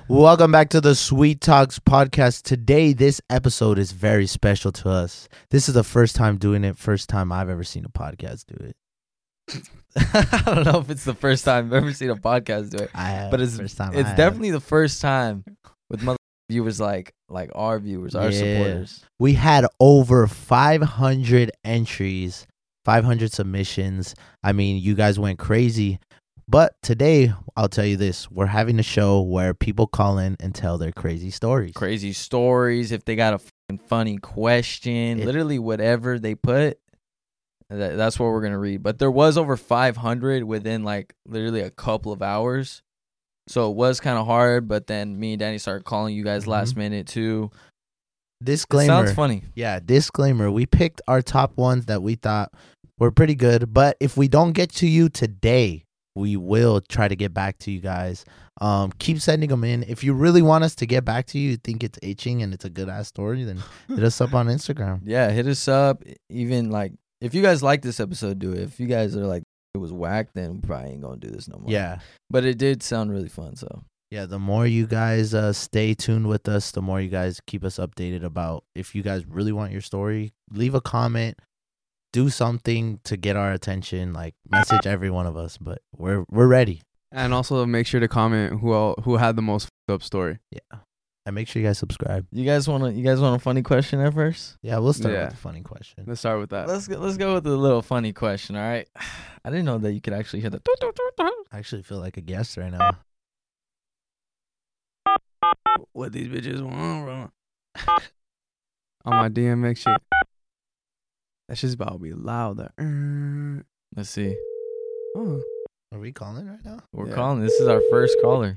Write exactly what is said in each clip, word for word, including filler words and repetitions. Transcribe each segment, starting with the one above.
Welcome back to the Sweet Talks podcast. Today, this episode is very special to us. This is the first time doing it, first time I've ever seen a podcast do it. I don't know if it's the first time I've ever seen a podcast do it, I have, but it's first time it's I definitely the first time with mother viewers like like our viewers, our Yeah. supporters. We had over five hundred entries, five hundred submissions. I mean, you guys went crazy. But today, I'll tell you this. We're having a show where people call in and tell their crazy stories. Crazy stories. If they got a fucking funny question, It- literally whatever they put, that, that's what we're gonna read. But there was over five hundred within like literally a couple of hours, so it was kind of hard. But then me and Danny started calling you guys Mhm. last minute too. It Disclaimer. sounds funny. Yeah, disclaimer. We picked our top ones that we thought were pretty good. But if we don't get to you today, we will try to get back to you guys. Um, keep sending them in. If you really want us to get back to you, you think it's itching and it's a good ass story, then hit us up on Instagram. Yeah, hit us up. Even like if you guys like this episode, do it. If you guys are like it was whack, then we probably ain't gonna do this no more. Yeah. But it did sound really fun, so Yeah, the more you guys uh, stay tuned with us, the more you guys keep us updated about if you guys really want your story, leave a comment, do something to get our attention, like message every one of us, but we're we're ready. And also make sure to comment who all, who had the most fucked up story. Yeah. And make sure you guys subscribe. you guys wanna you guys want a funny question at first? Yeah, we'll start Yeah. with a funny question. Let's start with that. Let's go let's go with a little funny question, all right? I didn't know that you could actually hear the I actually feel like a guest right now. What these bitches want, bro? On my D M X shit. That shit's about to be louder. Let's see. Oh. Are we calling right now? We're Yeah. calling. This is our first caller.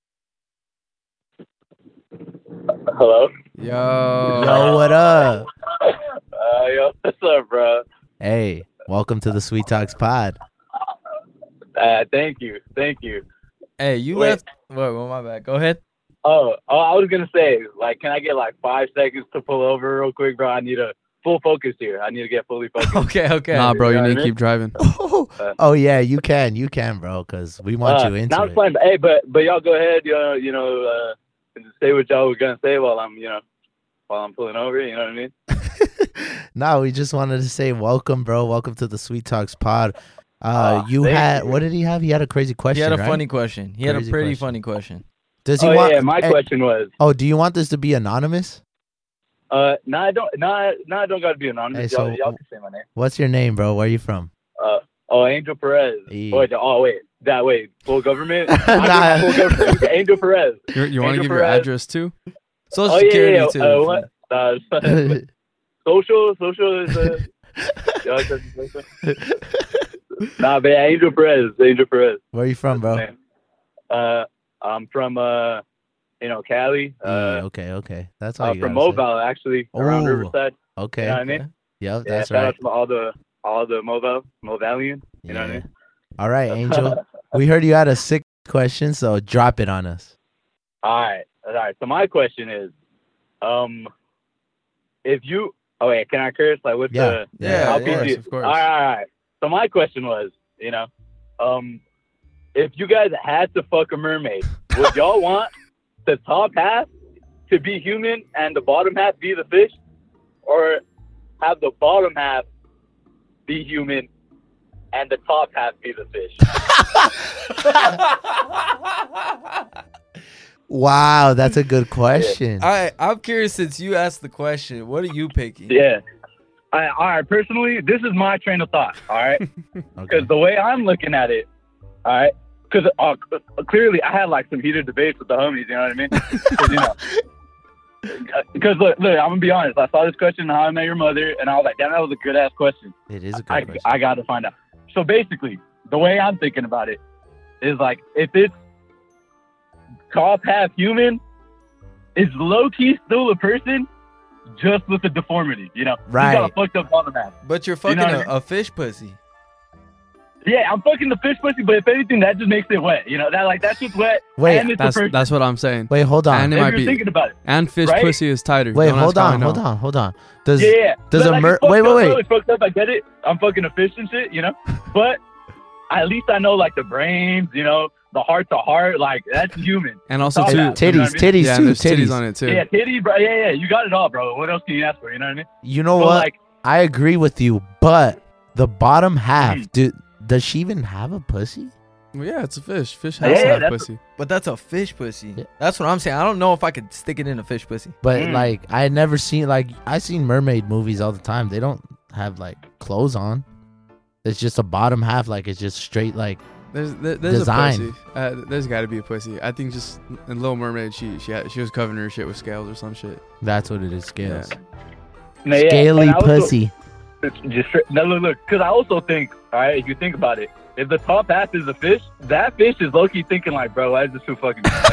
Hello? Yo. Yo, what up? Uh, yo, what's up, bro? Hey, welcome to the Sweet Talks pod. Uh, thank you, thank you. Hey, you Wait. left wait, well, my bad. Go ahead. Oh, oh, I was gonna say, like, can I get like five seconds to pull over real quick, bro? I need a full focus here. I need to get fully focused. Okay, okay. Nah, bro, You you know need what to I keep driving. Oh, yeah, you can. You can, bro, because we want Uh, you into now it. it's fine. Hey, but but y'all go ahead. You know, you know, uh, say what y'all were gonna say while I'm, you know, while I'm pulling over. You know what I mean? No, we just wanted to say welcome, bro. Welcome to the Sweet Talks pod. Uh, Aw, you thank had, you. what did he have? He had a crazy question, He had a right? funny question. He had a Crazy pretty question. funny question. Does he Oh want? yeah, my eh, question was, Oh, do you want this to be anonymous? uh, no, I don't, no, no, I don't gotta be anonymous. Hey, y'all, so- y'all can say my name. What's your name, bro? Where are you from? Uh, oh, Angel Perez. Hey. Oh, wait, oh, wait, that way, full government. Nah. I give full government. Angel Perez. You, you want to Angel give your Perez. address too? Social Oh yeah, Security yeah. too. yeah. Uh, if what? you- Uh, social, social is uh, y'all said social? Nah, but yeah, Angel Perez, Angel Perez. Where are you from, bro? Man. Uh, I'm from uh, you know, Cali. Yeah, Uh, okay, okay. That's all uh you from gotta say. Mobile actually, around Ooh, Riverside. Okay. You know what I mean? Yep, Yeah, that's shout right. out to all the all the Mobile, Mobilean. You know what I Yeah. mean? All right, Angel. We heard you had a sick question, so drop it on us. All right, all right. So my question is, um, if you, oh wait, can I curse? Like, what's Yeah, the? yeah, how of P G? course, of course. All right, all right. So my question was, you know, um, if you guys had to fuck a mermaid, would y'all want the top half to be human and the bottom half be the fish, or have the bottom half be human and the top half be the fish? Wow, that's a good question. All right, I'm curious since you asked the question, what are you picking? Yeah. I, all right. Personally, this is my train of thought. All right. Because Okay. the way I'm looking at it, all right, because uh, clearly I had like some heated debates with the homies, you know what I mean? 'Cause, you know, because look, look, I'm gonna be honest. I saw this question on How I Met Your Mother, and I was like, damn, that was a good ass question. It is a good I, question. I got to find out. So basically, the way I'm thinking about it is like, if it's top half human, is low key still a person, just with a deformity, you know? He's got Right. a fucked up bottom half. But you're fucking know what I a, a fish pussy. Yeah, I'm fucking the fish pussy, but if anything, that just makes it wet. You know, that like that's just wet. Wait, and it's That's a person. that's what I'm saying. Wait, hold on. And it if might you're be. thinking about it. And fish right? pussy is tighter. Wait, Don't hold ask how I on, know. hold on, hold on. Does Yeah, yeah. does But, a like, mer- it's fucked wait, wait, up, wait. though. It's fucked up. I get it. I'm fucking a fish and shit, you know. But at least I know like the brains, you know, the heart to heart, like that's human. And also Top too, half, you know Titties, what I mean? titties yeah, too, and there's titties. titties on it too. Yeah, titty, bro. Yeah, yeah, you got it all, bro. What else can you ask for? You know what I mean? You know But, what? like, I agree with you, but the bottom half, Mhm. dude, does she even have a pussy? Well, yeah, it's a fish. Fish Yeah, has to have that's- pussy. But that's a fish pussy. Yeah. That's what I'm saying. I don't know if I could stick it in a fish pussy. But Mm. like, I had never seen like I seen mermaid movies all the time. They don't have like clothes on. It's just a bottom half, like it's just straight like. There's there, there's Design. a pussy. Uh, there's got to be a pussy. I think just in Little Mermaid, she she had, she was covering her shit with scales or some shit. That's what it is. Scales. no, yeah, Scaly and I also- pussy. It's just straight- no, look, look, because I also think, all right, if you think about it, if the top half is a fish, that fish is low key thinking like, bro, why is this too fucking? Like,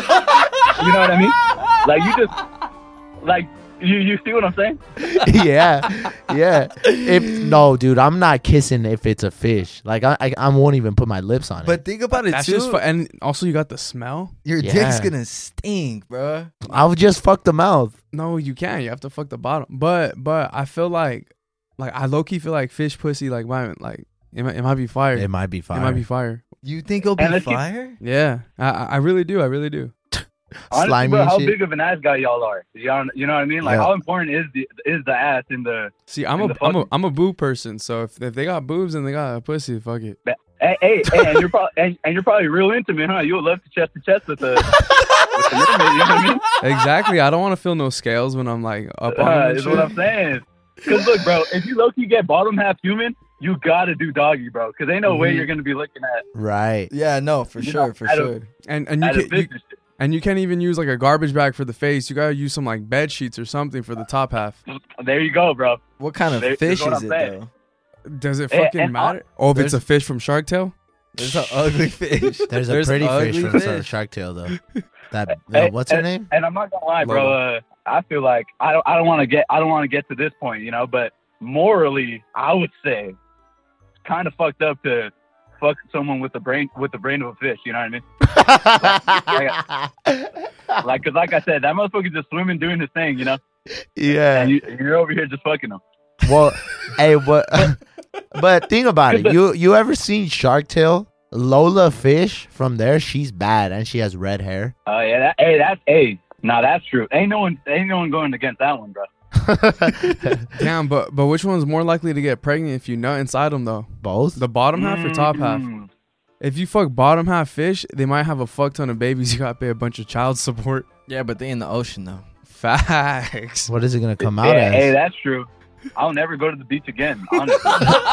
I'm, you know what I mean? Like you just, like you, you see what I'm saying? yeah, yeah. If no, dude, I'm not kissing if it's a fish. Like I, I, I won't even put my lips on it. But think about it That's too. just fu- and also you got the smell. Your Yeah. dick's gonna stink, bro. I would just fuck the mouth. No, you can't. You have to fuck the bottom. But but I feel like like I low key feel like fish pussy like might like it might, it might be fire. It might be fire. It might be fire. You think it'll be And let's keep- fire? Yeah, I I I really do. I really do. Honestly, Slimy bro, and how shit. big of an ass guy y'all are? Y'all, you know what I mean? Like, Yeah. how important is the is the ass in the? See, I'm And a the I'm a fucking- I'm a boob person. So if if they got boobs and they got a pussy, fuck it. Hey, hey, hey and you're probably and, and you're probably real intimate, huh? You would love to chest to chest with the. with the mermaid, you know what I mean? Exactly. I don't want to feel no scales when I'm like up on Uh, them and is shit. what I'm saying. Because look, bro, if you low key get bottom half human, you gotta do doggy, bro. Because ain't no way Mhm. you're gonna be looking at Right. Yeah, no, for You sure, know, for I sure. don't- And and you at a can fish you, and shit. and you can't even use like a garbage bag for the face. You gotta use some like bed sheets or something for the top half. There you go, bro. What kind of There- that's fish what is I'm it saying. though? Does it And- fucking and matter? Oh, if it's a there's- fish from Shark Tale. There's an ugly fish. There's a pretty fish ugly from fish. Shark Tale though. That uh, Hey, what's her and, name? And I'm not gonna lie, bro. Uh, I feel like I don't. I don't want to get. I don't want to get to this point, you know. But morally, I would say it's kind of fucked up to fuck someone with the brain with the brain of a fish. You know what I mean? Like, cause like I said, that motherfucker just swimming doing his thing, you know. yeah. And you, you're over here just fucking him. Well, hey, but but think about it. You you ever seen Shark Tale? Lola Fish from there, she's bad and she has red hair. Oh yeah, that, hey, that's hey. Nah, that's true. Ain't no one. Ain't no one going against that one, bro. Damn, but but which one's more likely to get pregnant if you nut inside them though? Both. The bottom half or top half? Mm. If you fuck bottom half fish, they might have a fuck ton of babies. You gotta pay a bunch of child support. Yeah, but they in the ocean though. Facts. What is it gonna come out Yeah, as? hey, that's true. I'll never go to the beach again. Honestly.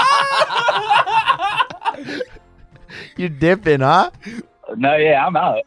You dipping, huh? No, yeah, I'm out.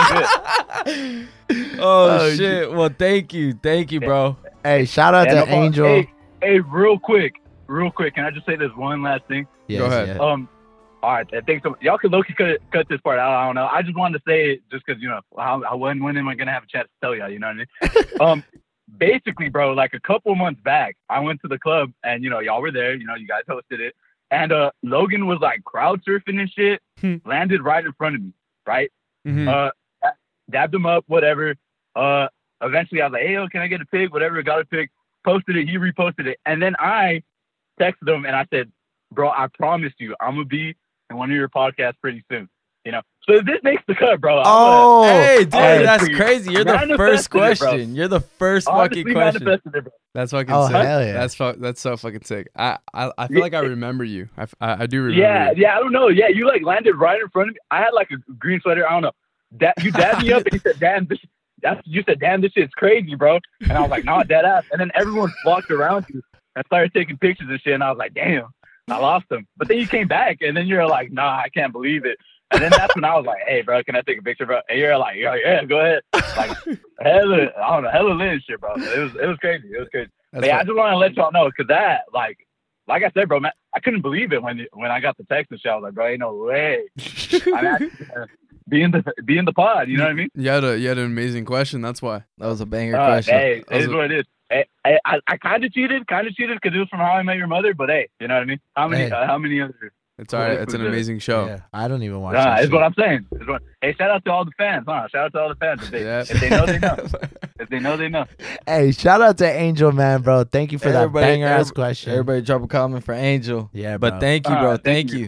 I'm good. Oh, Oh, shit. Well, thank you, thank you, bro. Hey, shout out Yeah, to no problem. Angel. Hey, hey, real quick, real quick. Can I just say this one last thing? Yes, Go ahead. yes. Um, all right, I think so. Y'all could low-key cut, cut this part out. I don't know. I just wanted to say it just because, you know, how, how, when, when am I going to have a chance to tell y'all, you know what I mean? um, basically, bro, like a couple months back, I went to the club and, you know, y'all were there. You know, you guys hosted it. And uh, Logan was like crowd surfing and shit, Hmm. landed right in front of me, right? Mhm. Uh, dabbed him up, whatever. Uh, eventually I was like, hey, yo, can I get a pic? Whatever, got a pic, posted it, he reposted it. And then I texted him and I said, bro, I promise you, I'm going to be in one of your podcasts pretty soon. You know? So if this makes the cut, bro. I'm Oh, Hey, dude, hey, that's please. crazy. You're the Manifested first it, bro. question. You're the first gonna, fucking honestly question. manifested it, bro. That's fucking Oh, sick. hell yeah. That's fu- that's so fucking sick. I I, I feel Yeah. like I remember you. I, f- I, I do remember. Yeah, you. yeah, I don't know. Yeah, you like landed right in front of me. I had like a green sweater. I don't know. That you dabbed me up and you said, "Damn, this." That's you said, "Damn, this shit's crazy, bro." And I was like, "Nah, dead ass." And then everyone flocked around you and started taking pictures and shit. And I was like, "Damn, I lost them." But then you came back and then you're like, "Nah, I can't believe it." And then that's when I was like, "Hey, bro, can I take a picture, bro?" And you're like, "Yeah, yeah, go ahead." Like hella, I don't know, hella lit and shit, bro. It was, it was crazy. It was crazy. That's But yeah, I fu- just want to let y'all know because that, like, like I said, bro, man, I couldn't believe it when when I got the text and shit. I was like, bro, ain't no way. I'm actually gonna be in the be in the pod. You know what I mean? You had a you had an amazing question. That's why. That was a banger Uh, question. hey, That was it is a- what it is. Hey, hey, I, I kind of cheated, kind of cheated because it was from How I Met Your Mother. But hey, you know what I mean? How many? Hey. Uh, how many other? It's all right. It's an amazing show. Yeah, I don't even watch Uh, that is shit. what I'm saying. Is what, hey, shout out to all the fans, huh? Shout out to all the fans. If they, Yeah. if they know, they know. If they know, they know. Hey, shout out to Angel, man, bro. Thank you for Everybody- that banger ass every- question. Everybody drop a comment for Angel. Yeah, bro. But thank you, All bro. right, thank thank you.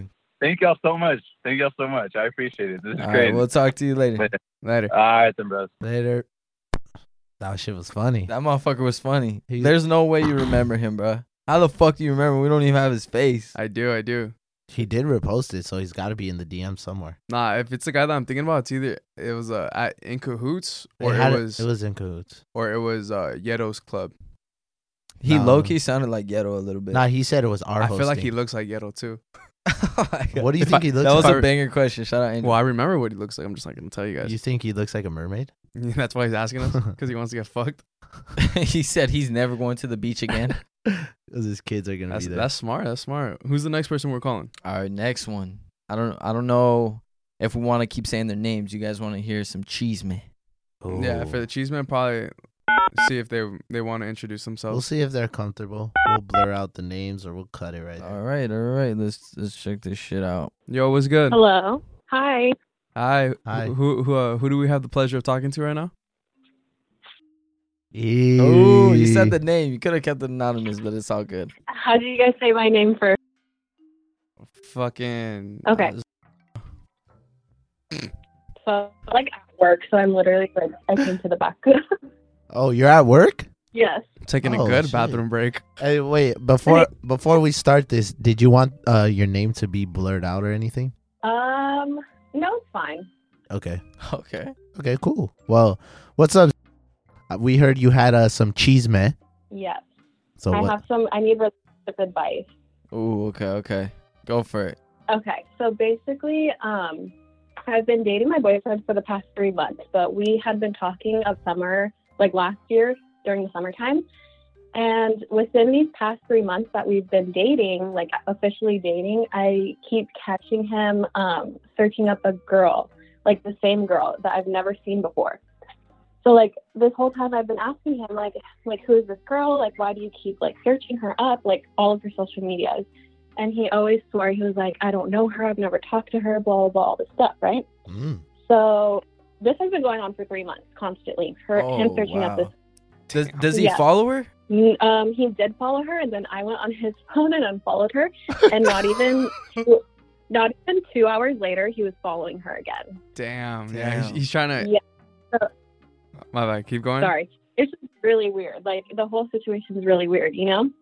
thank y'all so much. Thank y'all so much. I appreciate it. This is All great. right, we'll talk to you later. Later. Later. All right, then, bros. Later. That shit was funny. That motherfucker was funny. He's- There's no way you remember him, bro. How the fuck do you remember? We don't even have his face. I do, I do. He did repost it, so he's got to be in the D M somewhere. Nah, if it's the guy that I'm thinking about, it's either it was uh at In Cahoots or it, it, had- was it was in cahoots. or it was uh Yeto's club. He No. low key sounded like Ghetto a little bit. Nah, he said it was our I feel like he hosting. looks like Yeto too. Oh my God. What do you If think I- he looks That was like? a banger question. Shout out Angel. Well, I remember what he looks like. I'm just not gonna tell you guys. You think he looks like a mermaid? That's why he's asking us because he wants to get fucked. He said he's never going to the beach again. Because his kids are gonna That's be there. that's smart. That's smart. Who's the next person we're calling? All right, next one. I don't I don't know if we want to keep saying their names. You guys want to hear some cheese man? Yeah, for Ooh. the Cheeseman, probably see if they they want to introduce We'll themselves. see if they're comfortable. We'll blur out the names or we'll cut it right there. All right, all right. Let's let's check this shit out. Yo, what's good? Hello. Hi. Hi. Hi. Who who who, uh, who do we have the pleasure of talking to right now? Oh, you said the name. You could have kept it anonymous, but it's all good. How do you guys say my name first? Fucking. Okay. uh, So, like at work, so I'm literally like I came to the back. Oh, you're at work? Yes. taking Oh, a good shit. bathroom break. Hey, wait. Before before we start this, did you want uh your name to be blurred out or anything? Um. No, it's fine. Okay. Okay. Okay. Cool. Well, what's up? Uh, We heard you had uh some cheese man. Yes. So I what? have some. I need relationship advice. Ooh, okay, okay. Go for it. Okay. So basically, um, I've been dating my boyfriend for the past three months, but we had been talking of summer, like last year during the summertime. And within these past three months that we've been dating, like officially dating, I keep catching him um, searching up a girl, like the same girl that I've never seen before. So like this whole time I've been asking him like, like who is this girl? Like why do you keep like searching her up? Like all of her social medias. And he always swore, he was like, I don't know her. I've never talked to her, blah, blah, blah, all this stuff, right? Mm. So this has been going on for three months constantly. Her, him Oh, searching up this. wow. Does does he Yeah. follow her? Mm, Um, he did follow her, and then I went on his phone and unfollowed her. And not even, not even two hours later, he was following her again. Damn. Yeah. He's, Damn. he's trying to. Yeah. My bad. Keep going. Sorry. It's just really weird. Like the whole situation is really weird, you know?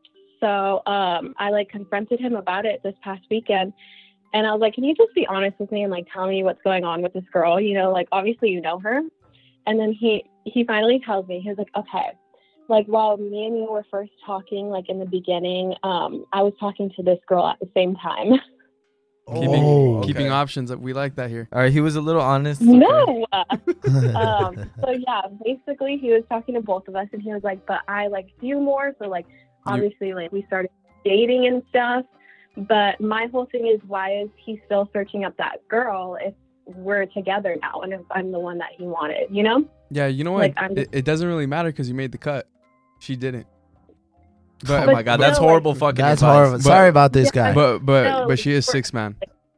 So um, I like confronted him about it this past weekend. And I was like, can you just be honest with me and like tell me what's going on with this girl? You know, like obviously you know her. And then he, he finally tells me, he was like, okay, like while me and you were first talking, like in the beginning, um, I was talking to this girl at the same time. Keeping, Oh. keeping Okay. options. We like that here. All right, he was a little honest. Okay. No. um, so yeah, basically he was talking to both of us and he was like, but I like you more. So like, obviously like we started dating and stuff, but my whole thing is why is he still searching up that girl if we're together now and if I'm the one that he wanted, you know? Yeah. You know what? Like, I'm it, just- it doesn't really matter because you made the cut. She didn't. But Oh my god, still, that's like- horrible fucking That's advice. horrible. But- Sorry about this Yeah, guy. but but No, but she is we're- six man.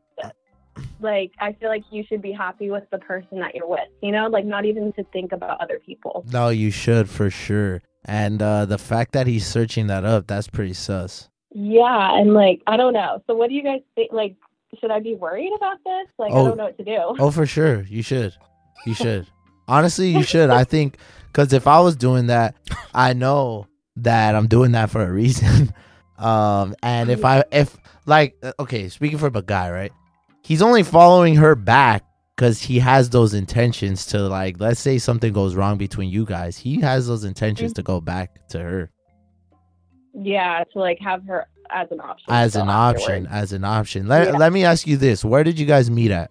Like, I feel like you should be happy with the person that you're with, you know? Like not even to think about other people. No, you should for sure. And uh, the fact that he's searching that up, that's pretty sus. Yeah. And like, I don't know. So what do you guys think? Like, should I be worried about this? Like, Oh. I don't know what to do. Oh, for sure. You should. You should. Honestly, you should. I think because if I was doing that, I know that I'm doing that for a reason. um, and if I, if like, uh, okay, speaking from a guy, right? He's only following her back because he has those intentions to like, let's say something goes wrong between you guys. He has those intentions to go back to her Yeah, to like have her as an option. as still an option, afterwards. as an option. Let, Yeah. let me ask you this. Where did you guys meet at?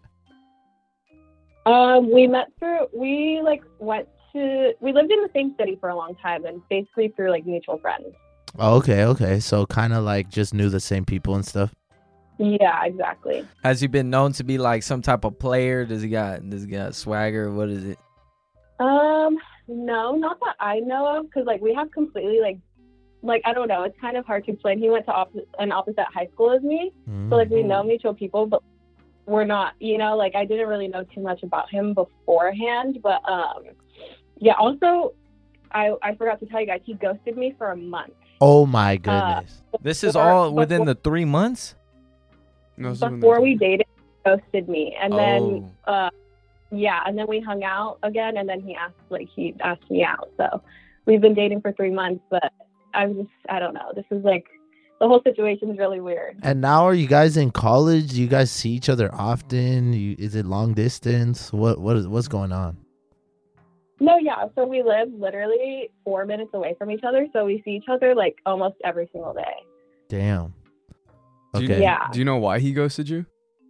Um, we met through, we like went to, we lived in the same city for a long time and basically through like mutual friends. Oh, okay, okay. So kind of like just knew the same people and stuff. Yeah, exactly. Has he been known to be like some type of player? Does he got does he got swagger? What is it? Um, no, not that I know of, because like we have completely like, like I don't know, it's kind of hard to explain. He went to opposite, an opposite high school as me, so like we know mutual people, but we're not, you know, like I didn't really know too much about him beforehand. But um, yeah. Also, I I forgot to tell you guys, he ghosted me for a month. Oh my goodness. This is Before- all within before- the three months. No, this is when before they- we dated, he ghosted me, and then Oh. uh, yeah, and then we hung out again, and then he asked like he asked me out. So we've been dating for three months, but I'm just I don't know. This is like the whole situation is really weird. And now, are you guys in college? Do you guys see each other often? You, is it long distance? What what is what's going on? No, yeah. So we live literally four minutes away from each other, so we see each other like almost every single day. Damn. Do you, Okay. Yeah. Do you know why he ghosted you?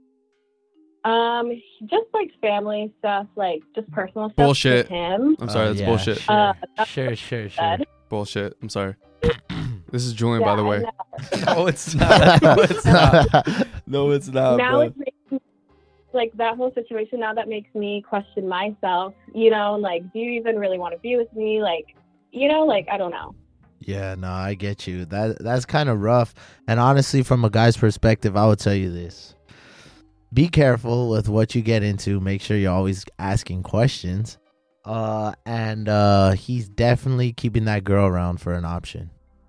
Um, just like family stuff, like just personal stuff Bullshit. with him. I'm sorry, Uh, that's yeah, bullshit. Sure, Uh, that's sure, sure, sure. said. Bullshit. I'm sorry. This is Julian, by Yeah, the I way. know. No, it's not. No, it's not. No, it's not. now bro. it makes me, like that whole situation now that makes me question myself, you know, like do you even really want to be with me, like, you know, like I don't know. Yeah, no, I get you. That that's kind of rough. And honestly, from a guy's perspective, I would tell you this: be careful with what you get into. Make sure you're always asking questions. Uh, and uh, he's definitely keeping that girl around for an option.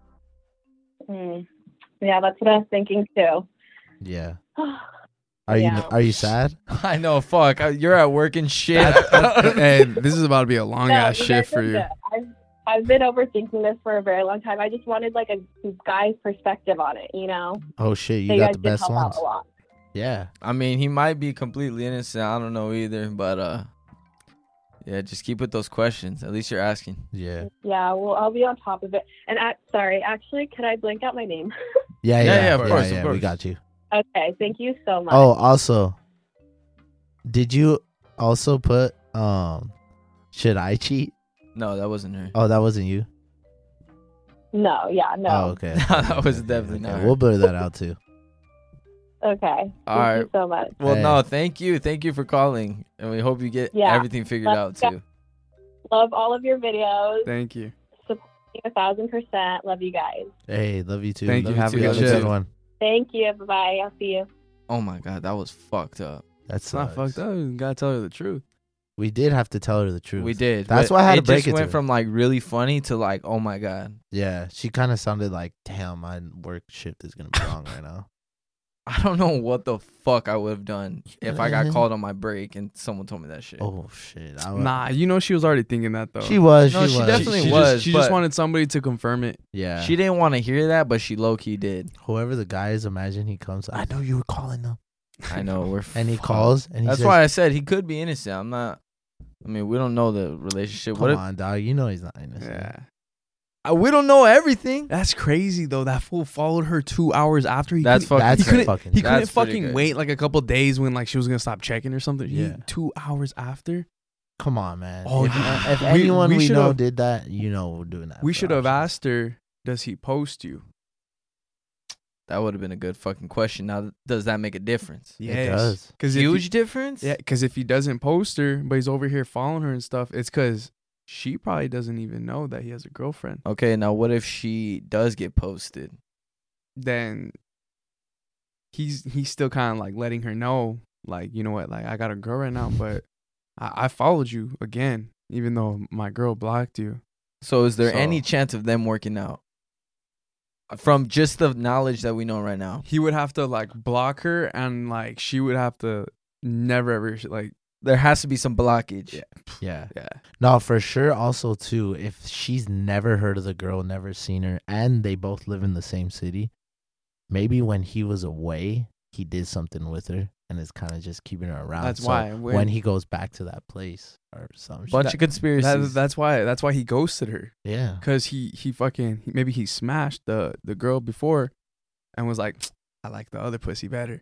Mm. Yeah, that's what I was thinking too. Yeah. Are you Yeah. are you sad? I know. Fuck. uh, You're at work and shit. Hey, this is about to be a long No, ass you shift guys for are you. good. I've, I've been overthinking this for a very long time. I just wanted like a guy's perspective on it, you know. Oh shit, you So you got guys the did best help ones. out a lot. Yeah. I mean, he might be completely innocent. I don't know either. But uh, yeah, just keep with those questions. At least you're asking. Yeah. Yeah, well, I'll be on top of it. And I, sorry, actually, could I blank out my name? Yeah, Yeah, yeah, yeah, of yeah, course, of yeah, We course. got you. Okay, thank you so much. Oh, also, did you also put um should I cheat? No, that wasn't her. Oh, that wasn't you. No, yeah, no. Oh, okay. No, that was definitely not her. We'll blur that out too. Okay, thank All right. you so much. Well, Hey. no, thank you. Thank you for calling. And we hope you get Yeah. everything figured out, Let's go. too. Love all of your videos. Thank you. A thousand percent. Love you guys. Hey, love you too. Thank Love you. Have a too. good Have a shift. good one. Thank you. Bye bye. I'll see you. Oh, my God. That was fucked up. That's It's not fucked up. You gotta tell her the truth. We did have to tell her the truth. We did. That's but why I had it to break just it to went her. from, like, really funny to, like, oh, my God. Yeah, she kind of sounded like, damn, my work shift is gonna be long right now. I don't know what the fuck I would have done if I got called on my break and someone told me that shit. Oh shit. I would- Nah, you know she was already thinking that though. She was. No, she, she was. definitely she was, Just, she just but- wanted somebody to confirm it. Yeah. She didn't want to hear that, but she low-key did. Whoever the guy is, imagine he comes. I know you were calling them. I know. We're And he fucked. calls and he That's says, why I said he could be innocent. I'm not. I mean, we don't know the relationship. "Come What if, on, dog. You know he's not innocent." Yeah. Uh, we don't know everything. That's crazy though. That fool followed her two hours after he. That's couldn't- fucking That's He couldn't. fucking. He couldn't That's pretty fucking good. wait like a couple days when like she was gonna stop checking or something. He, Yeah. two hours after. Come on, man. Oh, if, yeah. if We- anyone we we, should've- know did that, you know we're doing that. We for should have options. asked her. Does he post you? That would have been a good fucking question. Now, does that make a difference? It does. Because Huge difference. Yeah, because if he doesn't post her, but he's over here following her and stuff, it's because she probably doesn't even know that he has a girlfriend. Okay. Now, what if she does get posted? Then he's he's still kind of like letting her know, like, you know what, like I got a girl right now, but I, I followed you again, even though my girl blocked you. So, is there So- any chance of them working out? From just the knowledge that we know right now. He would have to like block her, and like she would have to never ever like There has to be some blockage. Yeah. Yeah. yeah. No, for sure. Also, too, if she's never heard of the girl, never seen her, and they both live in the same city, maybe when he was away, he did something with her and is kind of just keeping her around. That's So why when, when- he goes back to that place or something. Bunch That- of conspiracies. That, that's why that's why he ghosted her. yeah. Cause he he fucking maybe he smashed the the girl before, and was like, I like the other pussy better.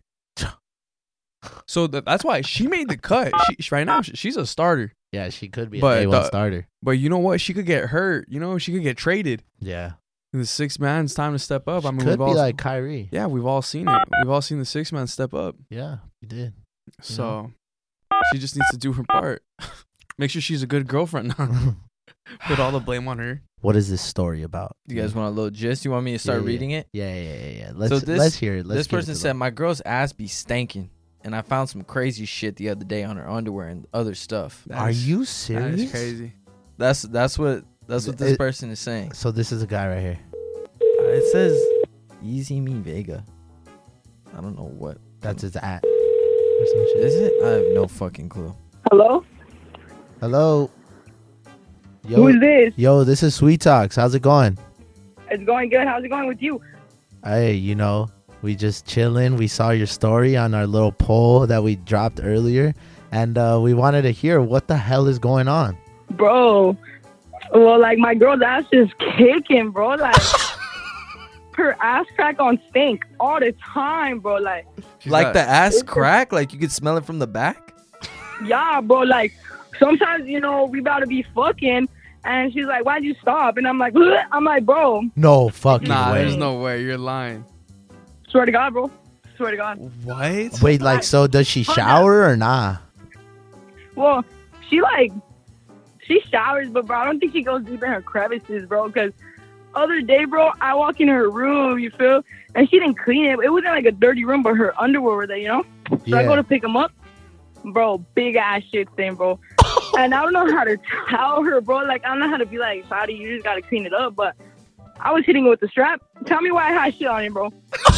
So th- that's why she made the cut. She, she- right now she- she's a starter. Yeah, she could be But a day one the- starter. But you know what? She could get hurt. You know, she could get traded. Yeah. The six man's time to step up. She I mean, could we've be all like Kyrie. yeah, we've all seen it. We've all seen the six man step up. Yeah, he did. So she just needs to do her part. Make sure she's a good girlfriend now. Put all the blame on her. What is this story about? You guys want a little gist? You want me to start Yeah, yeah. reading it? Yeah, yeah, yeah, yeah. Let's this- let's hear it. Let's this get person into said, that. my girl's ass be stanking. And I found some crazy shit the other day on her underwear and other stuff. That Are is- you That serious? is crazy. That's that's what that's what this It- person is saying. So this is a guy right here. Uh, it says Easy Me Vega. I don't know what That's his at. Or some shit. Is it? I have no fucking clue. Hello? Hello. Yo, Who's this? yo, this is Sweet Talks. How's it going? It's going good. How's it going with you? Hey, you know, we just chilling. We saw your story on our little poll that we dropped earlier, and uh, we wanted to hear what the hell is going on. Bro. Well, like, my girl's ass is kicking, bro. Like, her ass crack on stink all the time, bro. Like, She's Like got- the ass crack? Like you could smell it from the back? yeah, bro. Like, sometimes, you know, we about to be fucking, and she's like, why'd you stop? And I'm like, "Bleh." I'm like, bro, No fucking Nah, way. there's no way. You're lying. swear to God, bro. Swear to God. What? Wait, like, so does she shower or nah? Well, she, like, she showers, but, bro, I don't think she goes deep in her crevices, bro, because other day, bro, I walk in her room, you feel, and she didn't clean it. It wasn't like a dirty room, but her underwear were there, you know? So I go to pick them up. Bro, big ass shit stain, bro. And I don't know how to tell her, bro. Like, I don't know how to be like, sorry, you just gotta clean it up. But I was hitting it with the strap. Tell me why I had shit on it, bro.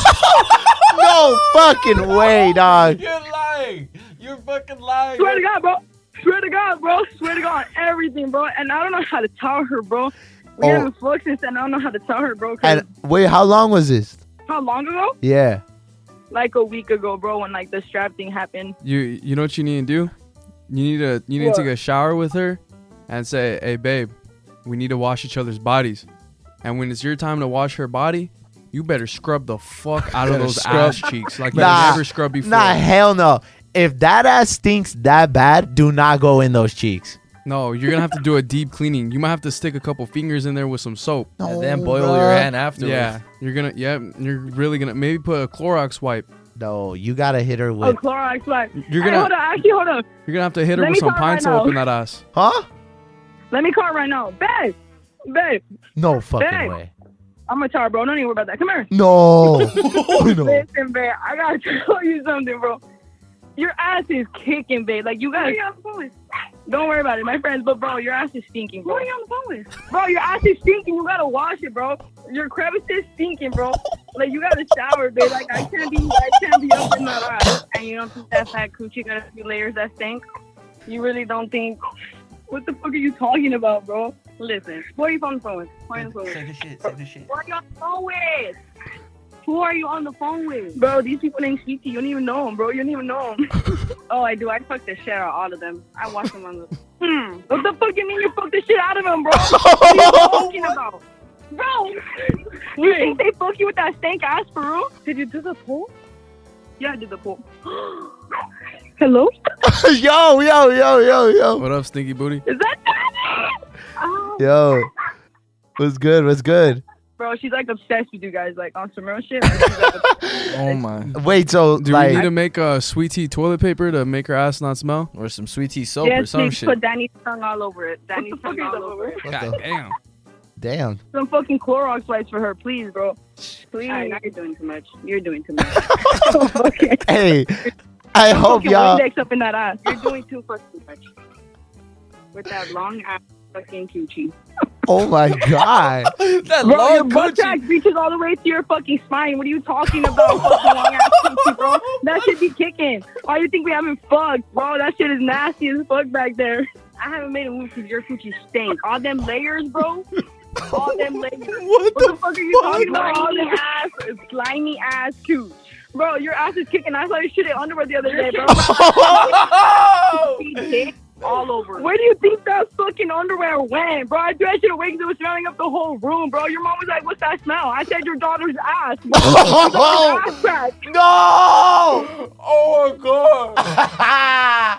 No fucking way, dog. You're lying. You're fucking lying. Swear to God, bro. Swear to God, bro. Swear to God, everything, bro. And I don't know how to tell her, bro. We Oh. haven't fucked since, and I don't know how to tell her, bro. 'Cause And wait, how long was this? how long ago? Yeah. Like a week ago, bro, when like the strap thing happened. You you know what you need to do? You need to you need What? to take a shower with her and say, "Hey babe, we need to wash each other's bodies." And when it's your time to wash her body, you better scrub the fuck out of Better those scrub. ass cheeks like you Nah. never scrubbed before. Nah, hell no. If that ass stinks that bad, do not go in those cheeks. No, you're gonna have to do a deep cleaning. You might have to stick a couple fingers in there with some soap. And then boil bruh. your hand afterwards. Yeah, you're gonna. Yeah, you're really gonna maybe put a Clorox wipe. No, you gotta hit her Oh, with. Clorox, like, You're hey, gonna hold on, actually, hold on. you're gonna have to hit her Let with me some call pine right soap now. in that ass. Huh? Let me call her right now. Babe, babe, No fucking Hey. way. I'm gonna tell her, bro. Don't even worry about that. Come here. No. no. Listen, babe, I gotta tell you something, bro. Your ass is kicking, babe. Like, you gotta. Who are you on the phone with? Don't worry about it, my friends. But, bro, your ass is stinking, bro. Who are you on the phone with? Bro, your ass is stinking. You gotta wash it, bro. Your crevice is stinking, bro. Like, you gotta shower, babe. Like, I can't be, I can't be up in that ass. And you don't think that fat coochie got a few layers that stink? You really don't think? What the fuck are you talking about, bro? Listen, who are you on the phone with? Who are you on the phone with? Say the shit. Say the shit. Who are you on the phone with? Who are you on the phone with? Bro, these people ain't speak to you. You don't even know them, bro. You don't even know them. Oh, I do. I fuck the shit out of all of them. I watch them on the... Hmm. What the fuck you mean you fuck the shit out of them, bro? What are you talking about? Bro, you think they fuck you with that stank ass for real? Did you do the pool? Yeah, I did the pool. Hello? yo, yo, yo, yo, yo. What up, stinky booty? Is that Danny? Oh. Yo. What's good? What's good? Bro, she's like obsessed with you guys, like on some real shit. Like, she's like, Oh my. Wait, so Do like we need to make a sweet tea toilet paper to make her ass not smell? Or some sweet tea soap or yes, some please shit. put Danny's tongue all over it. Danny's tongue all over it. what God the- damn. damn. Some fucking Clorox wipes for her, please, bro. Please. Alright, now you're doing too much. You're doing too much. Okay. Hey, I hope Fucking y'all Windex up in that ass. You're doing too fucking much. With that long ass fucking coochie. Oh my god. That Bro, your long butt coochie. crack reaches all the way to your fucking spine. What are you talking about, fucking long ass coochie, bro? That shit be kicking. Why you think we haven't fucked, bro? That shit is nasty as fuck back there. I haven't made a move because your coochie stink. All them layers, bro. All them layers. What What the fuck are you talking about? All Slimy them ass, slimy ass cooch. Bro, your ass is kicking. I saw you shit in underwear the other day, bro. He dick all over. Where do you think that fucking underwear went, bro? I threw that shit away because it was smelling up the whole room, bro. Your mom was like, "What's that smell?" I said, "Your daughter's ass." Bro. Oh, Ass crack. no! Oh my god!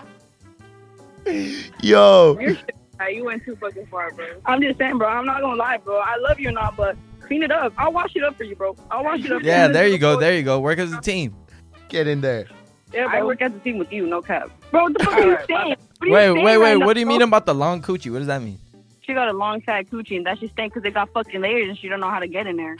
Yo, You're shit. Right, you went too fucking far, bro. I'm just saying, bro. I'm not gonna lie, bro. I love you or not, but clean it up. I'll wash it up for you, bro. I'll wash it up. Yeah, for there you go. There you go. Work as a team. get in there. Yeah, I bro. work as a team with you, no cap. Bro, what the fuck are you Alright, saying? What are you Wait, saying wait, wait. right now, What do you mean bro? about the long coochie? What does that mean? She got a long fat coochie and that shit stink because they got fucking layers and she don't know how to get in there.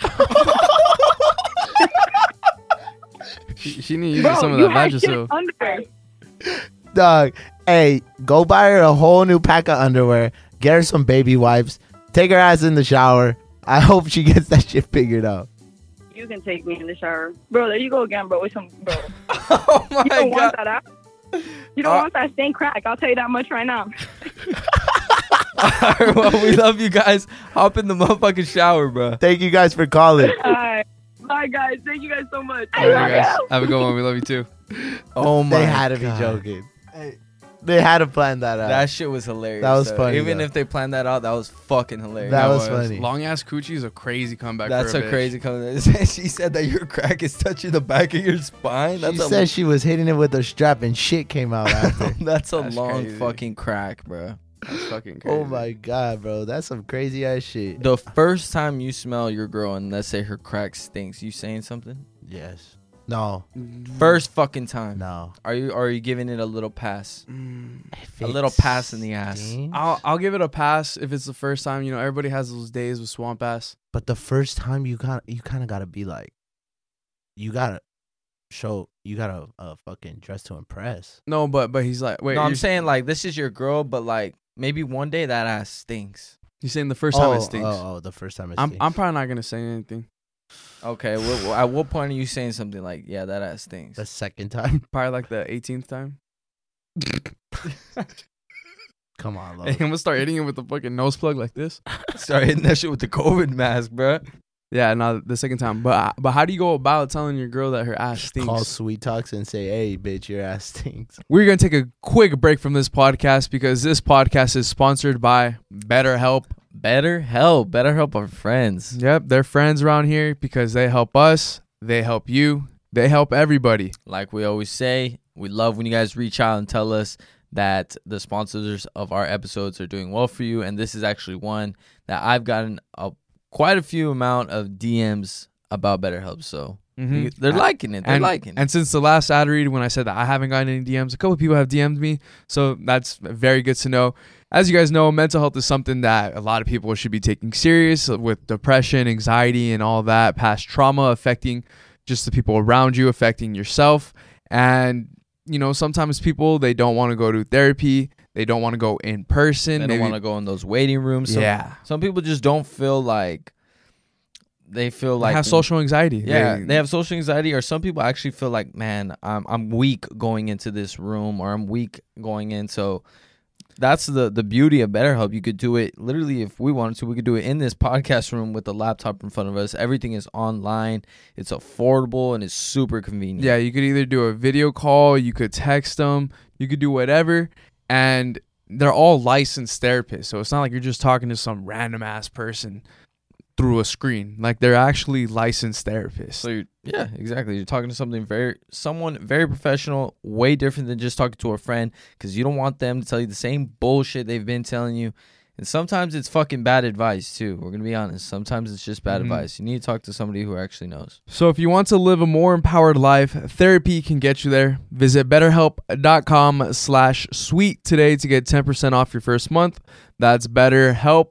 She, she need to use Bro, some of you that had shit Vagisil. underwear. Dog, hey, go buy her a whole new pack of underwear. Get her some baby wipes. Take her ass in the shower. I hope she gets that shit figured out. you can take me in the shower, bro. There you go again, bro. With some, bro. Oh my You don't god. want that out. You don't Uh, want that stain crack. I'll tell you that much right now. Alright, well, we love you guys. Hop in the motherfucking shower, bro. Thank you guys for calling. All right. Bye, guys. Thank you guys so much. All right, guys. Have a good one. We love you too. Oh my They had to be God. joking. They had to plan that out. That shit was hilarious. That was though. funny, Even though. if they planned that out, that was fucking hilarious. That was funny. Long ass coochie is a crazy comeback. That's for a a bitch. crazy comment. She said that your crack is touching the back of your spine. That's She a, said she was hitting it with her strap and shit came out after. that's a That's long crazy. fucking crack, bro. That's fucking crazy. Oh my god, bro. That's some crazy ass shit. The first time you smell your girl and let's say her crack stinks, you saying something? Yes. No. First fucking time. No. Are you are you giving it a little pass? Mm, If A it little pass in the ass. stinks- I'll I'll give it a pass if it's the first time. You know, everybody has those days with swamp ass. But the first time you got you kind of got to be like you got to show you got to uh, fucking dress to impress. No, but but he's like, wait, no, I'm you're, saying like this is your girl, but like maybe one day that ass stinks. you're saying the first time oh, it stinks. Oh, oh, the first time it I'm stinks. I'm probably not gonna say anything. Okay, what, what- at what point are you saying something like, yeah, that ass stinks? the second time. Probably like the eighteenth time. Come on, Hey, Lo. I'm gonna start hitting it with the fucking nose plug like this. Start hitting that shit with the COVID mask, bro. Yeah, no, the second time. But uh, but how do you go about telling your girl that her ass stinks? Call Sweet Talks and say, "Hey, bitch, your ass stinks." We're going to take a quick break from this podcast because this podcast is sponsored by BetterHelp. Better help, better help our friends. Yep, they're friends around here because they help us, they help you, they help everybody. Like we always say, we love when you guys reach out and tell us that the sponsors of our episodes are doing well for you. And this is actually one that I've gotten a, quite a few amount of D Ms about BetterHelp. So Mhm. they're liking it. They're and, liking it. And since the last ad read, when I said that I haven't gotten any D Ms, a couple of people have D M'd me. So that's very good to know. As you guys know, mental health is something that a lot of people should be taking serious with depression, anxiety, and all that, past trauma affecting just the people around you, affecting yourself. And, you know, sometimes people, they don't want to go to therapy. They don't want to go in person. They don't Maybe- want to go in those waiting rooms. Some, Yeah. Some people just don't feel like they feel They like have social anxiety. Yeah, They- they have social anxiety, or some people actually feel like, man, I'm I'm weak going into this room, or I'm weak going in. So that's the the beauty of BetterHelp. You could do it literally if we wanted to. We could do it in this podcast room with the laptop in front of us. Everything is online. It's affordable and it's super convenient. Yeah, you could either do a video call, you could text them, you could do whatever, and they're all licensed therapists. So it's not like you're just talking to some random ass person through a screen. Like they're actually licensed therapists. So you're, yeah, exactly. You're talking to something very, someone very professional, way different than just talking to a friend, because you don't want them to tell you the same bullshit they've been telling you. And sometimes it's fucking bad advice too. We're gonna be honest. Sometimes it's just bad Mhm. advice. You need to talk to somebody who actually knows. So if you want to live a more empowered life, therapy can get you there. Visit betterhelp.com slash sweet today to get ten percent off your first month. That's betterhelp,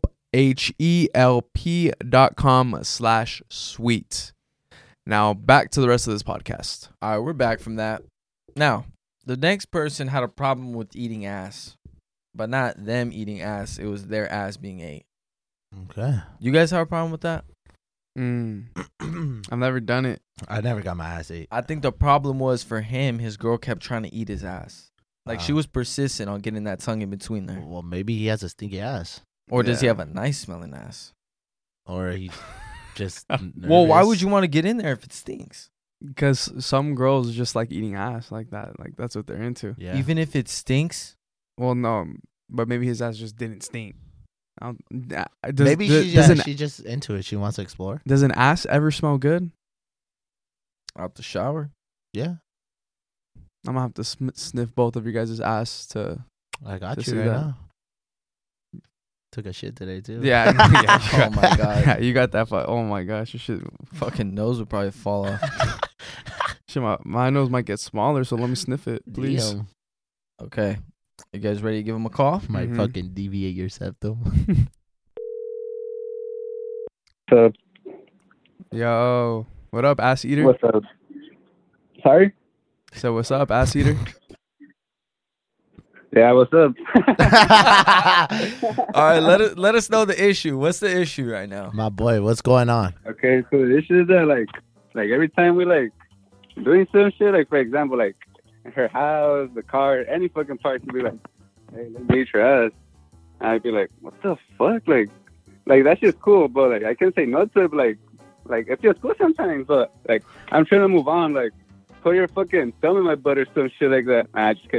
H-E-L-P dot com slash sweet. Now back to the rest of this podcast. All right, we're back from that. Now, the next person had a problem with eating ass, but not them eating ass. It was their ass being ate. Okay. You guys have a problem with that? Mm, I've never done it. I never got my ass ate. I think the problem was for him, his girl kept trying to eat his ass. Like she Wow. was persistent on getting that tongue in between there. Well, maybe he has a stinky ass, Or does he Yeah. have a nice smelling ass? or he just. Well, why nervous. would you want to get in there if it stinks? Because some girls just like eating ass like that. Like that's what they're into. Yeah. Even if it stinks? Well, no, but maybe his ass just didn't stink. I don't- uh, Does, maybe does, she does, yeah, an, she's just into it. She wants to explore. does an ass ever smell good? Out the shower? Yeah. I'm gonna have to sm- sniff both of you guys' ass to. I got To you see right that. now. Took a shit today too. Yeah. yeah you Oh got- my God. Yeah, you got that. Fu- oh my gosh, your shit. Fucking nose would probably fall off. Shit, my, my nose might get smaller, so let me sniff it, please. Damn. Okay. You guys ready to give him a call? Might Mhm. fucking deviate your septum. What's up? Yo, what up, ass eater? What's up? Sorry? So what's up, ass eater? Yeah, what's up? All right, let us let us know the issue. What's the issue right now? My boy, what's going on? Okay, so the issue is that, like, like every time we like doing some shit, like for example, like her house, the car, any fucking part, she'd be like, "Hey, let me eat your ass." And I'd be like, "What the fuck?" Like, like that's just cool, but like I can say no to it. But, like, like it feels cool sometimes, but like I'm trying to move on. Like, put your fucking thumb in my butt or some shit like that. Nah, just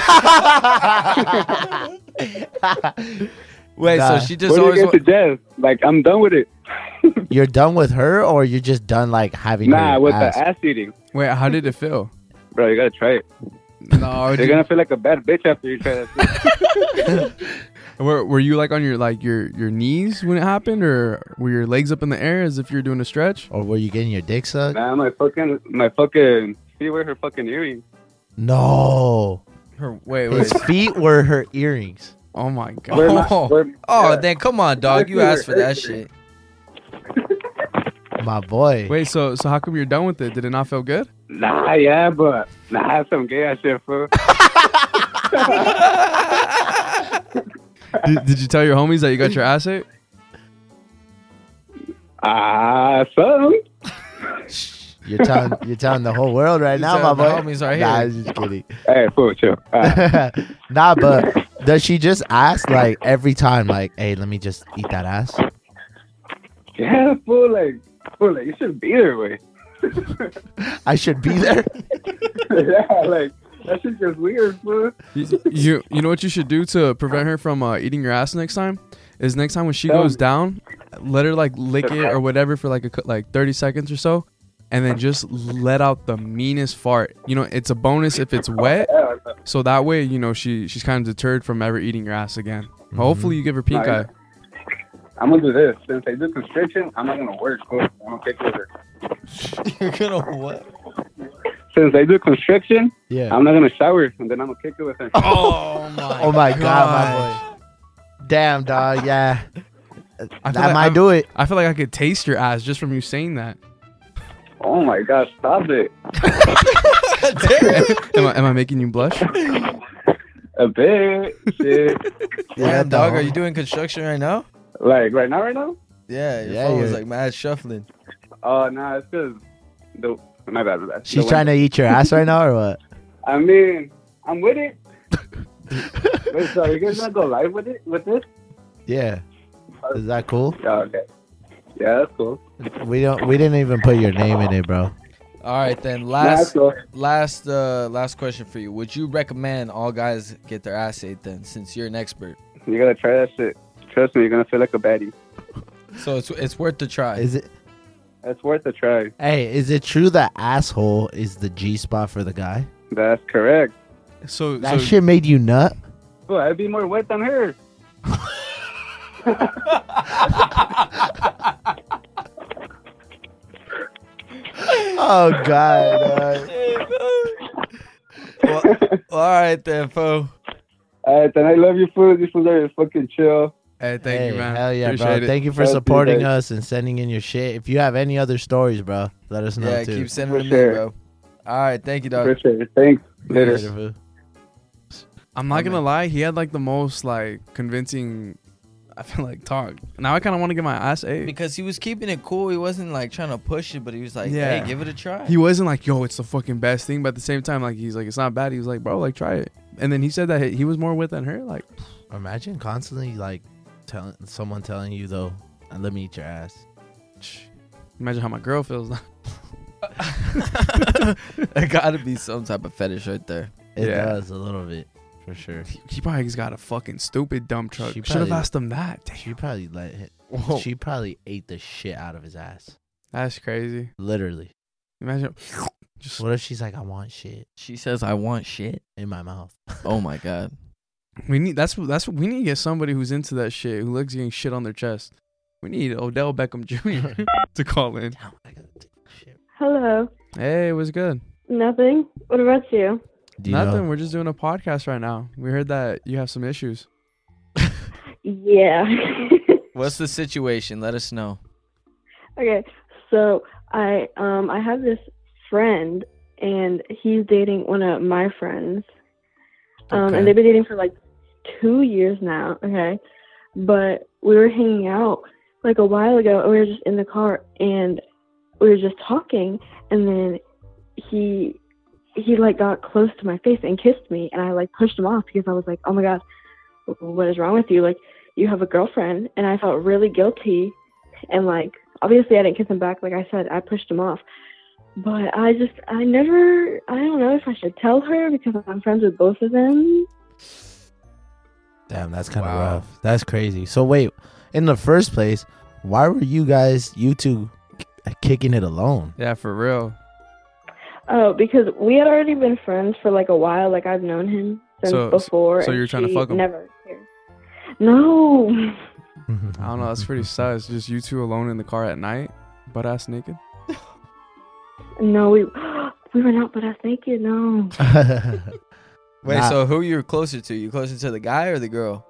kidding. Wait, Nah. so she just What do you always guys wa- suggest? Like, I'm done with it. You're done with her, or you're just done like having Nah, her with ass? the ass eating, Wait, how did it feel? bro. You gotta try it. No, You're dude, gonna feel like a bad bitch after you try that shit. were were you like on your like your your knees when it happened, or were your legs up in the air as if you're doing a stretch? Or were you getting your dick sucked? Nah, my fucking, my fucking feet were her fucking earrings. No, her, wait, wait. his feet were her earrings. Oh my god! Where my- Oh, where- oh yeah. then come on, dog. You asked for that shit. My boy. Wait, so so how come you're done with it? Did it not feel good? Nah, yeah, but nah, I have some gay ass shit, fool. did, did you tell your homies that you got your ass ate? Ah, some. You're telling you're telling the whole world right You're now, my telling boy. the homies right Nah, here. I'm just kidding. Hey, fool, chill. Ah. Nah, but does she just ask like every time, like, "Hey, let me just eat that ass"? Yeah, fool, like, fool, like, you should be there, way. I should be there. Yeah, like, that shit's just weird, fool. You, you you know what you should do to prevent her from uh, eating your ass next time is next time when she Tell goes me. down, let her like lick it or whatever for like a cou- like thirty seconds or so, and then just let out the meanest fart. You know, it's a bonus if it's wet, so that way you know she she's kind of deterred from ever eating your ass again. Hopefully you give her pink Nah, eye. I'm gonna do this. Since I do constriction, I'm not gonna work, fool. I'm gonna kick with her. You're gonna what? Since I do constriction, Yeah. I'm not gonna shower, and then I'm gonna kick it with her. Oh my. Oh my god, my boy. Damn, dog. Yeah. I feel That like might I'm- do it. I feel like I could taste your ass just from you saying that. Oh my gosh, stop it. am, I, am I making you blush? A bit. Shit. Yeah, dog. no. Are you doing construction right now? Like, right now, right now? Yeah, your Yeah, phone was you're- like mad shuffling. Oh, nah, it's because the. My bad, my bad. She's The trying to eat your ass right now, or what? I mean, I'm with it. Wait, so are you guys gonna go live with it, with this? Yeah. Is that cool? Yeah, okay. Yeah, that's cool. We don't. We didn't even put your name in it, bro. All right, then Nah, that's last cool. last uh last question for you. Would you recommend all guys get their ass ate then, since you're an expert? You gotta try that shit. Trust me, you're gonna feel like a baddie. So it's it's worth the try. Is it? It's worth a try. Hey, is it true that asshole is the G spot for the guy? That's correct. So, That so shit made you nut. Well, I'd be more wet than her. Oh god. dog. well, all right then, fo. Alright, then I love you, food. You fools are fucking chill. hey, thank Hey, you, man. hell yeah, Appreciate bro. it. Thank you for Thank you, supporting guys. us and sending in your shit. If you have any other stories, bro, let us know Yeah, too. keep sending For them sure. in, bro. All right, thank you, dog. Appreciate it. Thanks. Later. Later, fool. I'm not gonna lie, he had like the most like convincing. I feel like talk. Now I kind of want to get my ass ate. Because he was keeping it cool. He wasn't like trying to push it, but he was like, Yeah. "Hey, give it a try." He wasn't like, yo, it's the fucking best thing, but at the same time, like he's like, it's not bad. He was like, bro, like try it. And then he said that he he was more with than her. Like, Imagine constantly like telling someone telling you though, let me eat your ass. imagine how my girl feels now. There gotta be some type of fetish right there. It Yeah. does a little bit, for sure. He probably has got a fucking stupid dump truck. She Should have probably- asked him that. Damn, She probably let him, Whoa. she probably ate the shit out of his ass. that's crazy. Literally. Imagine. Just What if she's like, I want shit She says, "I want shit." in my mouth? Oh my god. we need that's that's what we need to get somebody who's into that shit who likes getting shit on their chest. We need Odell Beckham Junior to call in. Damn, I gotta take this shit. Hello. Hey, what's good? Nothing. What about you? Do you Nothing. know? We're just doing a podcast right now. We heard that you have some issues. Yeah. What's the situation? Let us know. Okay. So I um I have this friend and he's dating one of my friends. Um Okay. and they've been dating for like two years now, okay? But we were hanging out like a while ago and we were just in the car and we were just talking, and then he he like got close to my face and kissed me, and I like pushed him off because I was like, oh my god, what is wrong with you? Like, you have a girlfriend. And I felt really guilty, and like obviously I didn't kiss him back. Like I said, I pushed him off. But I just, I never, I don't know if I should tell her because I'm friends with both of them. Damn, that's kind of Wow. rough. That's crazy. So wait, in the first place, why were you guys, you two, k- kicking it alone? Yeah, for real. Oh, because we had already been friends for like a while. Like I've known him since So- before. so and you're trying to she fuck him? Never cared. No. I don't know. That's pretty sus. Just you two alone in the car at night, butt ass naked. No, we we went out, but I was naked. No. Wait, Nah. so who you're closer to? You closer to the guy or the girl?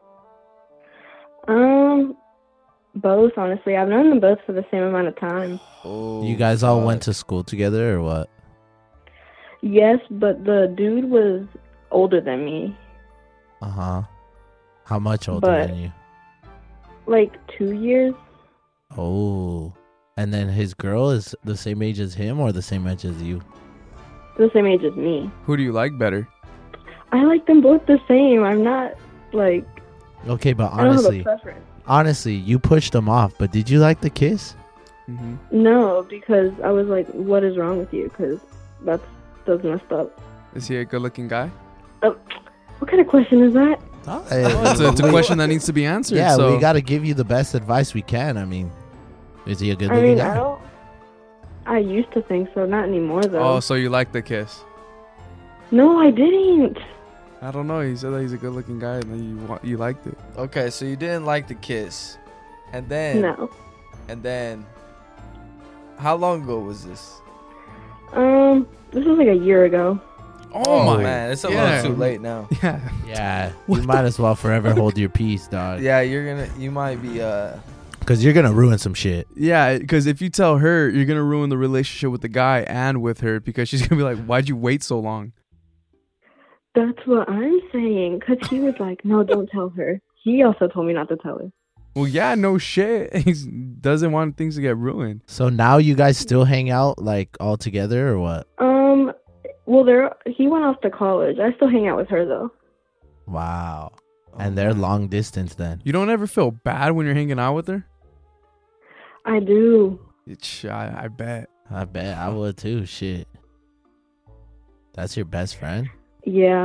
Um, both. Honestly, I've known them both for the same amount of time. Oh, You guys all fuck. went to school together or what? Yes, but the dude was older than me, Uh huh. How much older But- than you? like two years. Oh. And then his girl is the same age as him or the same age as you? The same age as me. Who do you like better? I like them both the same. I'm not like Okay, but I don't have honestly, a preference. honestly, you pushed him off, but did you like the kiss? Mm-hmm. No, because I was like, what is wrong with you? Because that's that's messed up. Is he a good-looking guy? What kind of question is that? Oh, It's a, it's a question that needs to be answered. Yeah, so. we got to give you the best advice we can. I mean, is he a good I looking mean, guy? I don't. I used to think so, not anymore though. Oh, so you like the kiss? No, I didn't. I don't know. He said that he's a good-looking guy, and then you wa- you liked it. Okay, so you didn't like the kiss, and then No. and then how long ago was this? Um, this was like a year ago. Oh, my man, it's a yeah. little too late now. Yeah. Yeah, you might as well forever hold your peace, dog. Yeah, you're gonna, you might be uh. Because you're going to ruin some shit. Yeah, because if you tell her, you're gonna ruin the relationship with the guy and with her because she's gonna be like, "Why'd you wait so long?" That's what I'm saying. Cause he was like, no, don't tell her. He also told me not to tell her. Well, yeah, no shit. He doesn't want things to get ruined. So now you guys still hang out like all together or what? Um, well, there he went off to college. I still hang out with her though. Wow. And they're long distance then. You don't ever feel bad when you're hanging out with her? I do. It's, I, I bet. I bet I would too. Shit. That's your best friend? Yeah.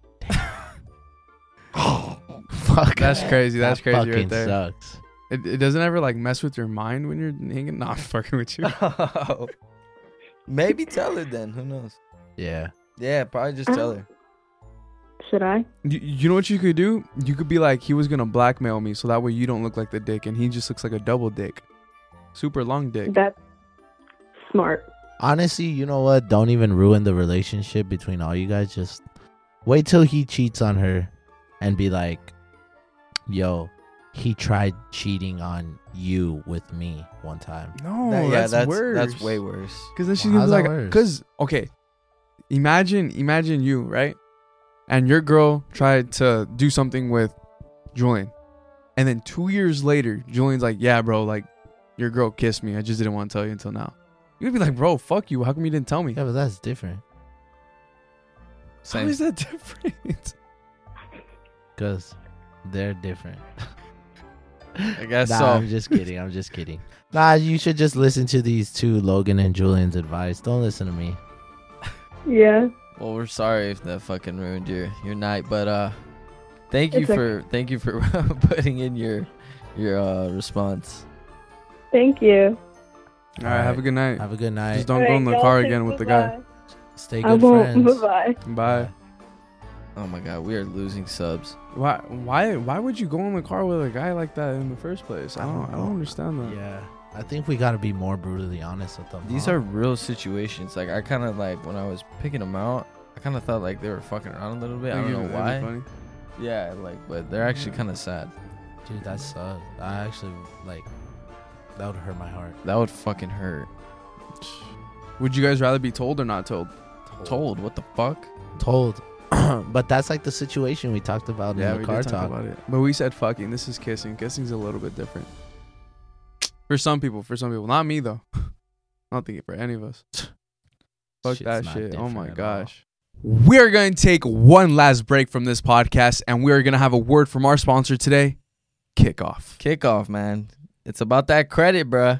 Fuck. That's crazy. That's That crazy fucking right there. sucks. It, it doesn't ever like mess with your mind when you're hanging. Nah, I'm fucking with you. Maybe tell her then. Who knows? Yeah. Yeah, probably just tell her. Should I? You, you know what you could do? You could be like, he was gonna blackmail me, so that way you don't look like the dick, and he just looks like a double dick, super long dick. That's smart. Honestly, you know what? Don't even ruin the relationship between all you guys. Just wait till he cheats on her and be like, yo, he tried cheating on you with me one time. No, That- yeah, that's, that's worse. that's way worse. Because then she's Well, gonna be how's like, that worse? because okay, imagine, imagine you right, and your girl tried to do something with Julian, and then two years later, Julian's like, yeah, bro, like your girl kissed me. I just didn't want to tell you until now. You'd be like, bro, fuck you. How come you didn't tell me? Yeah, but that's different. How Same. is that different? Because they're different. I guess Nah, so. I'm just kidding. I'm just kidding. Nah, you should just listen to these two, Logan and Julian's advice. Don't listen to me. Yeah. Well, we're sorry if that fucking ruined your your night, but uh, thank you It's okay. for thank you for putting in your your uh response. Thank you. All right, have a good night. Have a good night. Just don't go in the car again with the guy. Stay I good won't. friends. Bye bye. Bye. Oh my god, we are losing subs. Why? Why? Why would you go in the car with a guy like that in the first place? I don't. I don't understand that. Yeah. I think we got to be more brutally honest with them. These huh? are real situations. Like I kind of like when I was picking them out, I kind of thought like they were fucking around a little bit. I don't Think know it'd be- it'd be why. funny. Yeah, like but they're actually kind of sad. Dude, that sucks. I actually, like, that would hurt my heart. That would fucking hurt. Would you guys rather be told or not told? Told what the fuck? Told. But that's like the situation we talked about Yeah, in we the car did talk talk. about it. But we said fucking. This is kissing. Kissing's a little bit different. For some people. For some people. Not me though. I don't think it for any of us. Fuck Shit's that not shit. Oh different my at all. gosh. We're going to take one last break from this podcast, and we're going to have a word from our sponsor today, Kickoff. Kickoff, man. It's about that credit, bruh.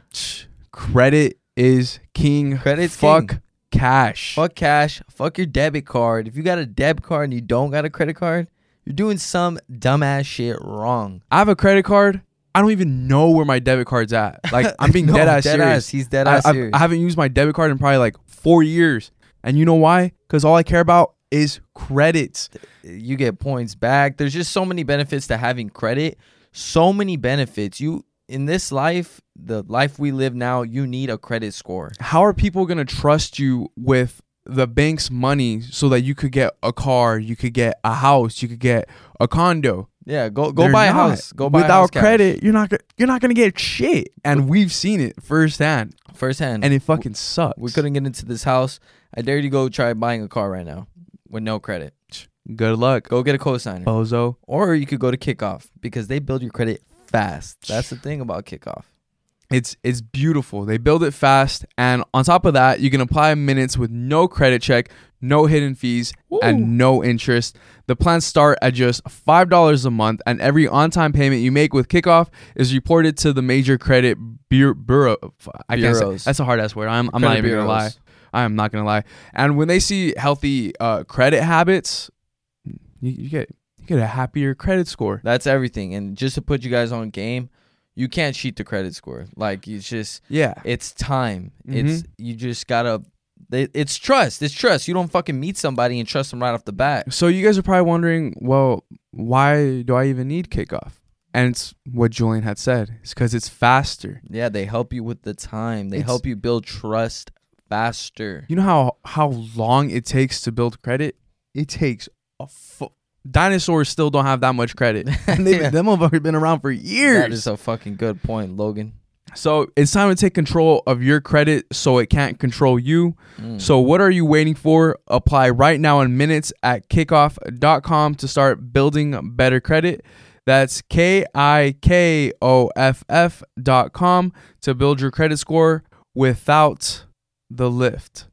Credit is king. Credit's Fuck king. cash. Fuck cash. Fuck your debit card. If you got a debit card and you don't got a credit card, you're doing some dumbass shit wrong. I have a credit card. I don't even know where my debit card's at. Like, I'm being No, dead ass dead serious. ass. He's dead I, ass I've- serious. I haven't used my debit card in probably like four years. And you know why? Because all I care about is credit. You get points back. There's just so many benefits to having credit. So many benefits. You in this life, the life we live now, you need a credit score. How are people going to trust you with the bank's money so that you could get a car, you could get a house, you could get a condo? Yeah, go go They're buy a not. house. Go buy a Without house cash. credit, you're not go- you're not going to get shit. And we've seen it firsthand. firsthand. And it fucking sucks. we couldn't get into this house. I dare you to go try buying a car right now with no credit. Good luck, Go get a cosigner. bozo. Or you could go to Kickoff because they build your credit fast. That's the thing about Kickoff. It's it's beautiful. They build it fast, and on top of that, you can apply minutes with no credit check, no hidden fees, and no interest. The plans start at just five dollars a month, and every on-time payment you make with Kickoff is reported to the major credit bu- bureau. I can't say Bureaus. that's a hard ass word. I'm I'm not Credit even gonna lie. bureaus. I am not gonna lie. And when they see healthy uh, credit habits, you, you get you get a happier credit score. That's everything. And just to put you guys on game, you can't cheat the credit score. Like it's just Yeah. it's time. Mm-hmm. It's you just gotta. They, it's trust. It's trust. You don't fucking meet somebody and trust them right off the bat. So you guys are probably wondering, well, why do I even need Kickoff? And it's what Julian had said. It's because it's faster. Yeah, they help you with the time. They It's- help you build trust faster. You know how how long it takes to build credit? It takes a fu- dinosaurs still don't have that much credit. And they've Yeah. them motherfuckers been around for years. That is a fucking good point, Logan. So it's time to take control of your credit so it can't control you. Mm. So what are you waiting for? Apply right now in minutes at kickoff dot com to start building better credit. That's K I K O F F dot com to build your credit score without the lift.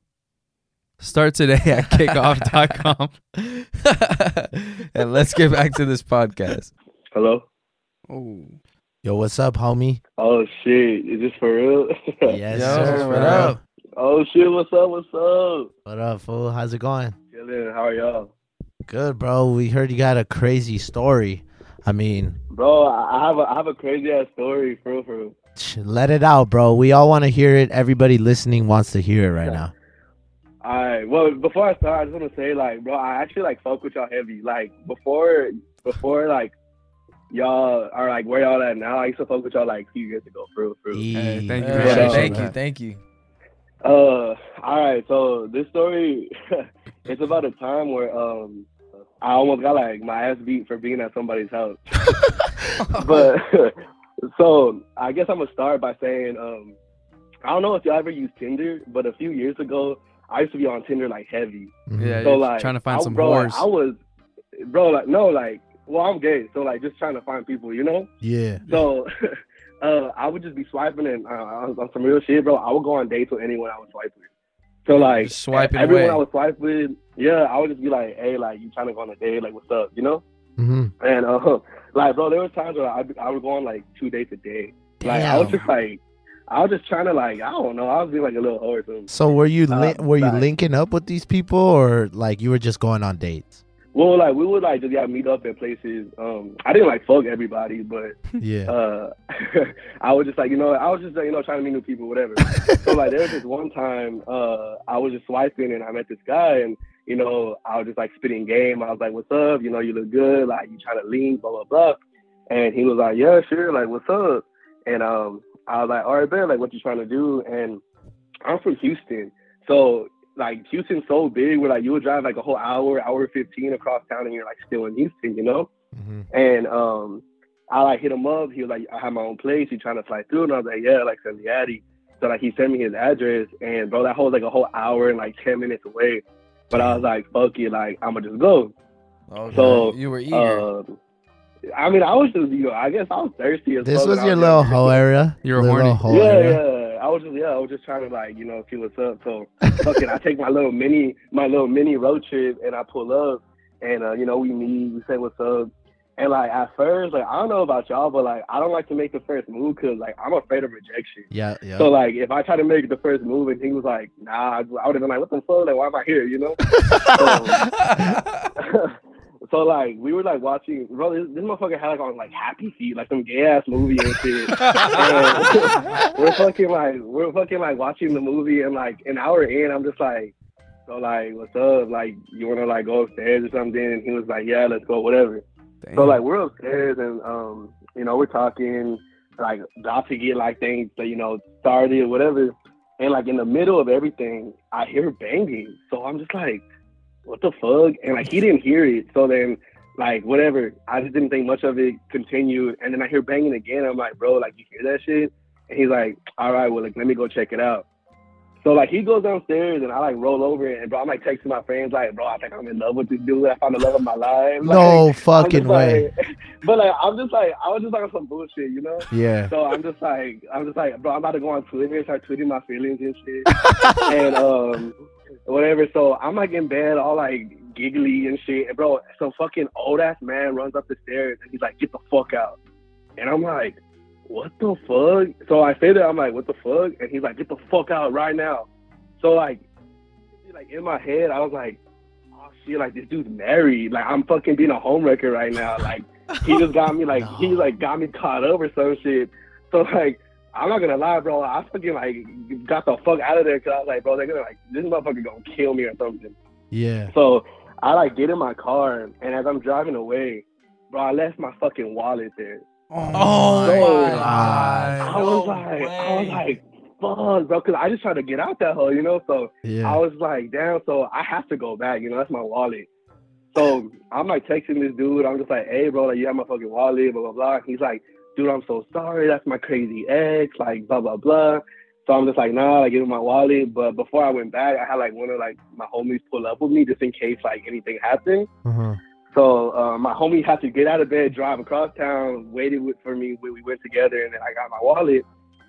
Start today at kickoff dot com. And let's get back to this podcast. Hello. Oh. Yo, what's up, homie? Oh shit, is this for real? Yes, Yo, sir. what bro. up? Oh shit, what's up? What's up? What up, fool? How's it going? Chilling. How are y'all? Good, bro. We heard you got a crazy story. I mean, Bro, I I have a I have a crazy ass story, for real, for real. sh- let it out, bro. We all want to hear it. Everybody listening wants to hear it right now. Alright, well, before I start, I just want to say, like, bro, I actually like fuck with y'all heavy. Like, before, before, like, y'all are like where y'all at now. I used to fuck with y'all like a few years ago, for real, for real. Hey, thank you. Hey, What up? thank you, thank you. Uh, all right. So this story, it's about a time where um, I almost got like my ass beat for being at somebody's house. But so I guess I'm gonna start by saying um, I don't know if y'all ever used Tinder, but a few years ago I used to be on Tinder like heavy. Mhm. Yeah, So you're like trying to find I, some bro, like, whores. I was, bro, like no, like well I'm gay, so like just trying to find people, you know. Yeah. So, uh, I would just be swiping and uh, on, on some real shit, bro. I would go on dates with anyone I would swipe with. So like, Just swiping everyone away. I would swipe with, yeah, I would just be like, hey, like, you trying to go on a date? Like, what's up? You know? hmm And uh, like, bro, there were times where I I would go on like two dates a day. Like, I was Damn. just like, I was just trying to like, I don't know, I was being like a little whore or something. So were you li- Uh, were you like- linking up with these people, or like you were just going on dates? Well, like, we would like just yeah meet up at places. Um, I didn't like fuck everybody, but Yeah. uh, I was just like, you know, I was just, you know, trying to meet new people, whatever. So like, there was this one time, uh, I was just swiping and I met this guy, and you know, I was just like spitting game. I was like, "What's up? You know, you look good. Like, you trying to lean, blah blah blah." And he was like, "Yeah, sure. Like, what's up?" And um, I was like, "All right, man. Like, what you trying to do?" And I'm from Houston, so like Houston's so big where like you would drive like a whole hour, hour fifteen across town, and you're like still in Houston, you know. hmm And um, I like hit him up. He was like, I have my own place. You trying to fly through? And I was like, yeah, like send the Addy. So like he sent me his address, and bro, that whole like a whole hour and like ten minutes away. But I was like, fuck it, like I'ma just go. Okay. So, you were eager. Um, I mean, I was just, you know, I guess I was thirsty as This fuck was when I your little younger. hoe area. You were Little horny. hoe Yeah, area. yeah. I was just yeah, I was just trying to like you know see what's up. So fucking, I take my little mini my little mini road trip and I pull up and uh, you know we meet, we say what's up. And like at first, like I don't know about y'all, but like I don't like to make the first move because like I'm afraid of rejection. Yeah, yeah. So like if I try to make the first move and he was like, nah, I would have been like, what the fuck? Like why am I here? You know? so, so like we were like watching, bro. This, this motherfucker had like on like Happy Feet, like some gay ass movie and shit. And we're fucking like we're fucking like watching the movie and like an hour in, I'm just like, so like what's up? Like you wanna like go upstairs or something? And he was like, yeah, let's go, whatever. Damn. So like we're upstairs and um you know we're talking like about to get like things you know started or whatever, and like in the middle of everything I hear banging. So I'm just like, what the fuck? And like he didn't hear it. So then like whatever, I just didn't think much of it. Continued, and then I hear banging again. I'm like, bro, like you hear that shit? And he's like, all right, well like let me go check it out. So like he goes downstairs and I like roll over and bro I'm like texting my friends like bro I think I'm in love with this dude. I found the love of my life. Like, No fucking way. Like, but like I'm just like I was just like on some bullshit, you know? Yeah. So I'm just like I'm just like bro I'm about to go on Twitter and start tweeting my feelings and shit. and um whatever. So I'm like in bed all like giggly and shit. And bro, some fucking old ass man runs up the stairs and he's like, get the fuck out. And I'm like, what the fuck? So I say that, I'm like, what the fuck? And he's like, get the fuck out right now. So like, like in my head, I was like, oh shit, like this dude's married. Like I'm fucking being a homewrecker right now. Like he just got me, like No. he like got me caught up or some shit. So like, I'm not gonna lie, bro. I fucking like got the fuck out of there because I was like, bro, they're gonna like this motherfucker gonna kill me or something. Yeah. So I like get in my car and as I'm driving away, bro, I left my fucking wallet there. Oh So, my God. I was No like, I was way. like, fuck, bro, because I just tried to get out that hole, you know. So Yeah. I was like, damn. So I have to go back, you know. That's my wallet. So I'm like texting this dude. I'm just like, hey, bro, like you have my fucking wallet, blah blah blah. He's like, dude, I'm so sorry. That's my crazy ex, like blah blah blah. So I'm just like, nah, like give him my wallet. But before I went back, I had like one of like my homies pull up with me just in case like anything happened. Uh-huh. So uh, my homie had to get out of bed, drive across town, waited with, for me when we went together, and then I got my wallet.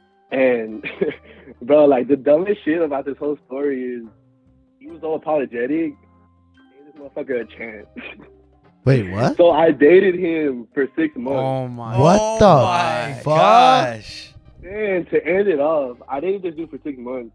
And bro, like the dumbest shit about this whole story is he was so apologetic. Gave this motherfucker a chance. Wait, what? So I dated him for six months. Oh my. What Oh the my fuck? gosh. And to end it off, I dated this dude for six months.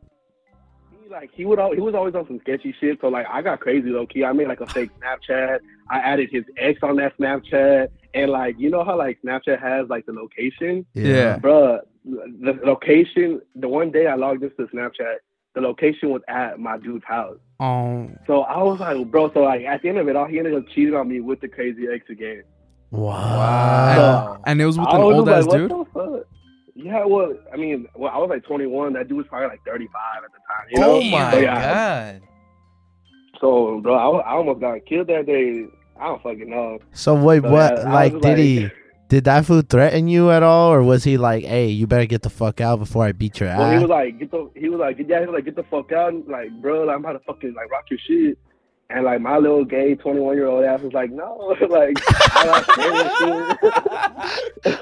He like he would al- he was always on some sketchy shit. So like I got crazy low key. I made like a fake Snapchat. I added his ex on that Snapchat, and like you know how like Snapchat has like the location, Yeah. bruh. The location. The one day I logged into Snapchat, the location was at my dude's house. Oh. So I was like, bro. So like at the end of it all, he ended up cheating on me with the crazy ex again. Wow. Wow. And it was with I an was old just ass like, dude. what the fuck? Yeah, well, I mean, well, I was like twenty-one. That dude was probably like thirty-five at the time. You know? Oh my So, yeah. god. So, bro, I, I almost got killed that day. I don't fucking know. So wait, So, what? yeah, I like, was did like- he? Did that fool threaten you at all, or was he like, "Hey, you better get the fuck out before I beat your Well, he ass"? was like, get the, he was like, yeah, he was like, get the fuck out, and, like, bro, like, I'm about to fucking like rock your shit. And like my little gay twenty-one year old ass was like, no, like, I like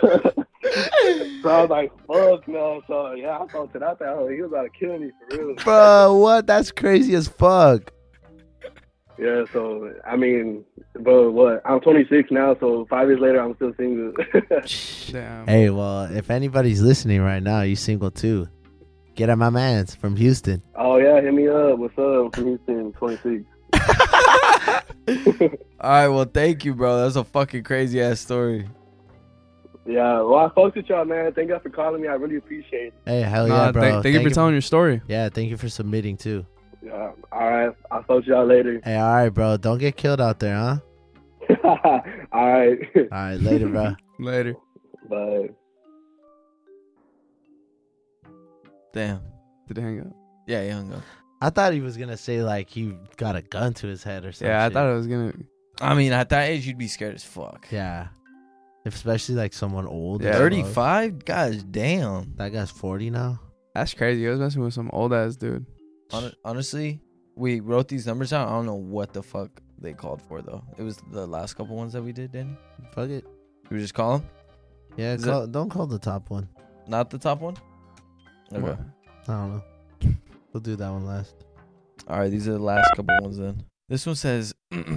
So I was like, fuck no. So yeah, I thought to that hell, he was about to kill me for real. Bro, what? That's crazy as fuck. Yeah, so I mean, bro, what? I'm twenty-six now, so five years later, I'm still single. Damn. Hey, well, if anybody's listening right now, you single too. Get at my man's from Houston. Oh yeah, hit me up. What's up? I'm from Houston, twenty-six. All right, well, thank you, bro. That's a fucking crazy ass story. Yeah, well, I fucked with y'all, man. Thank y'all for calling me. I really appreciate it. Hey, hell Nah, yeah, bro. thank, thank you for telling your story. Yeah, thank you for submitting too. Yeah, all right. I'll talk to y'all later. Hey, all right, bro. Don't get killed out there, huh? All right. All right, later, bro. Later. Bye. Damn. Did he hang up? Yeah, he hung up. I thought he was gonna say like he got a gun to his head or something. Yeah, I thought it was gonna. I mean, at that age, you'd be scared as fuck. Yeah, especially like someone old. Yeah. as well. thirty-five? Gosh damn. That guy's forty now. That's crazy. I was messing with some old ass dude. Hon- Honestly, we wrote these numbers down. I don't know what the fuck they called for, though. It was the last couple ones that we did, Danny. Fuck it. We just call them? Yeah, Is call, don't call the top one. Not the top one? Okay. I don't know. We'll do that one last. All right, these are the last couple ones then. This one says,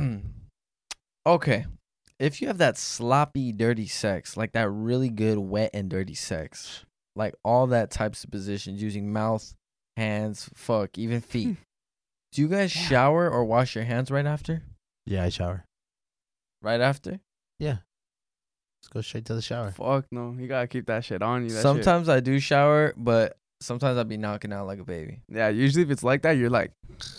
okay, if you have that sloppy, dirty sex, like that really good, wet and dirty sex, like all that types of positions using mouth, hands, fuck, even feet. Do you guys shower or wash your hands right after? Yeah, I shower. Right after? Yeah. Let's go straight to the shower. Fuck no, you gotta keep that shit on you. That shit- Sometimes I do shower, but sometimes I'll be knocking out like a baby. Yeah, usually if it's like that, you're like,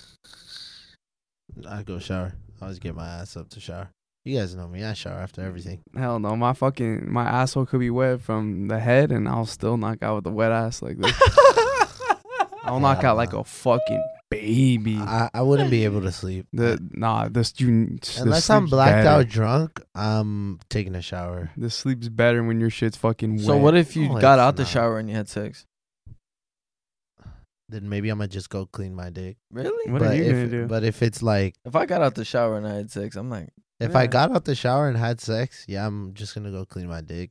I go shower. I always get my ass up to shower. You guys know me. I shower after everything. hell no, my fucking my asshole could be wet from the head, and I'll still knock out with a wet ass like this. I'll knock Yeah, out like nah. a fucking baby. I, I wouldn't be able to sleep. The nah, this you the Unless I'm sleep's blacked better. out drunk, I'm taking a shower. The sleep's better when your shit's fucking wet. So what if you No, got it's out the not. shower and you had sex? Then maybe I'm gonna just go clean my dick. Really? What but are you if, gonna do? But if it's like, If I got out the shower and I had sex, I'm like, if I Yeah. got out the shower and had sex, yeah, I'm just gonna go clean my dick.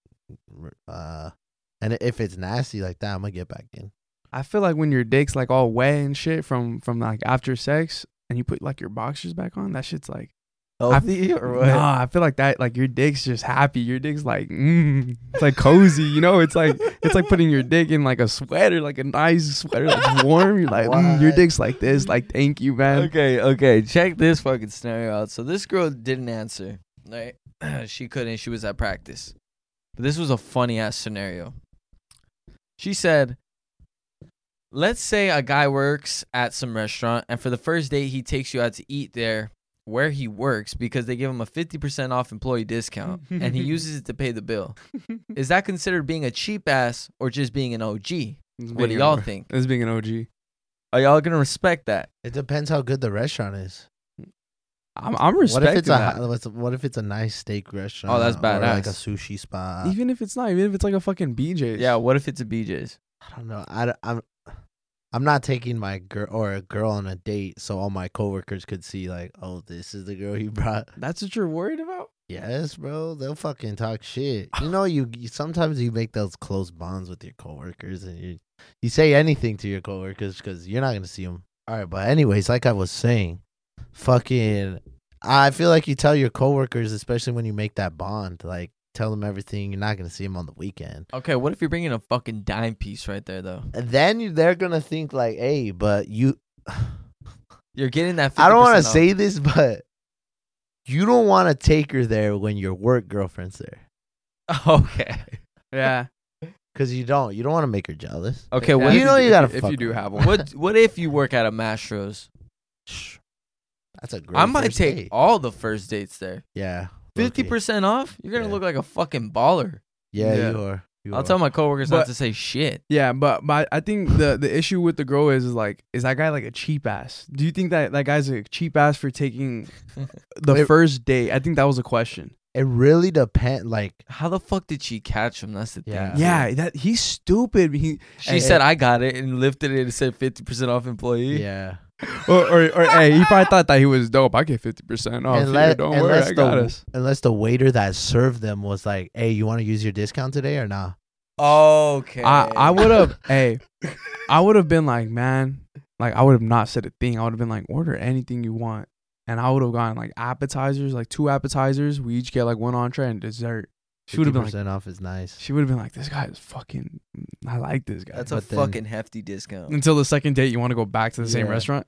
Uh, and if it's nasty like that, I'm gonna get back in. I feel like when your dick's like all wet and shit from from like after sex, and you put like your boxers back on, that shit's like healthy or what? Nah, I feel like that. Like your dick's just happy. Your dick's like, mm, it's like cozy. You know, it's like it's like putting your dick in like a sweater, like a nice sweater that's warm. You're like, mm, your What? dick's like this. Like, thank you, man. Okay, okay. Check this fucking scenario out. So this girl didn't answer. Right? She couldn't. She was at practice. But this was a funny ass scenario. She said, let's say a guy works at some restaurant, and for the first date, he takes you out to eat there where he works because they give him a fifty percent off employee discount, and he uses it to pay the bill. Is that considered being a cheap ass or just being an O G? This What do being y'all a- think? This being an O G. Are y'all gonna respect that? It depends how good the restaurant is. I'm I'm What respecting if it's a that. hi- what's- what if it's a nice steak restaurant? Oh, that's Or like a badass. sushi spot. Even if it's not, even if it's like a fucking B J's. Yeah. What if it's a B J's? I don't know. I, I'm I'm not taking my girl or a girl on a date so all my coworkers could see like, oh, this is the girl he brought. That's what you're worried about. Yes, bro. They'll fucking talk shit. You know, you, you sometimes you make those close bonds with your coworkers, and you you say anything to your coworkers because you're not gonna see them. All right, but anyways, like I was saying, fucking, I feel like you tell your coworkers, especially when you make that bond, like tell them everything. You're not gonna see them on the weekend. Okay. What if you're bringing a fucking dime piece right there though? And then you, they're gonna think like, hey, but you. You're getting that. I don't want to fifty percent say this, but you don't want to take her there when your work girlfriend's there. off. Okay. Yeah. Because you don't. You don't want to make her jealous. Okay. Yeah, What you if know do- you if gotta if fuck you do her. have one. what What if you work at a Mastro's? That's a great I might first take date. all the first dates there. Yeah. Fifty okay. percent off. You're gonna Yeah. look like a fucking baller. Yeah, Yeah. you are. You I'll are. tell my coworkers But- not to say shit. Yeah, but but I think the the issue with the girl is, is like, is that guy like a cheap ass? Do you think that that guy's a cheap ass for taking the Wait. first date? I think that was a question. It really depends. Like, How the fuck did she catch him? That's the Yeah. thing. Yeah, that he's stupid. He She Hey, said I got it and lifted it and said fifty percent off employee. yeah. or, or or hey, he probably thought that he was dope. I get fifty percent off. And here, let- don't and worry, let's I got the- us. Unless the waiter that served them was like, hey, you want to use your discount today or not? Okay. I I would have hey, I would have been like, man, like I would have not said a thing. I would have been like, order anything you want, and I would have gotten like appetizers, like two appetizers. We each get like one entree and dessert. She would have been like, fifty percent off is nice. she would have been like, this guy is fucking. I like this guy. That's a But then- fucking hefty discount. Until the second date, you want to go back to the same Yeah. restaurant.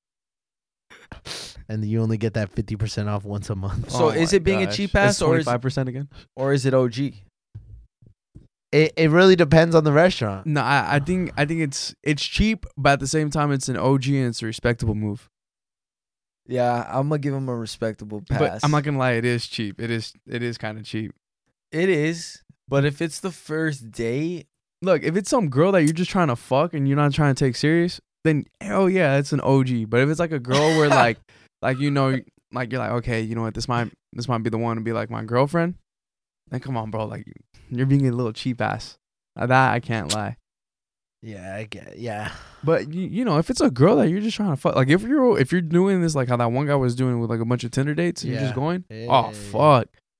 And you only get that fifty percent off once a month. So Oh is my it being a gosh. cheap ass It's or is twenty-five percent again? or is it O G? It it really depends on the restaurant. No, I, I think I think it's it's cheap, but at the same time, it's an O G and it's a respectable move. Yeah, I'm gonna give him a respectable pass. But I'm not gonna lie, it is cheap. It is it is kind of cheap. It is, but if it's the first date, Look, if it's some girl that you're just trying to fuck and you're not trying to take serious, then hell yeah, it's an O G. But if it's like a girl where like like you know like you're like, okay, you know what, this might this might be the one to be like my girlfriend, then come on, bro, like you're being a little cheap ass. Uh, That I can't lie. Yeah, I get. Yeah. But you, you know, if it's a girl that you're just trying to fuck, like if you're if you're doing this like how that one guy was doing with like a bunch of Tinder dates and you're Yeah. just going, Yeah, oh yeah, yeah. fuck,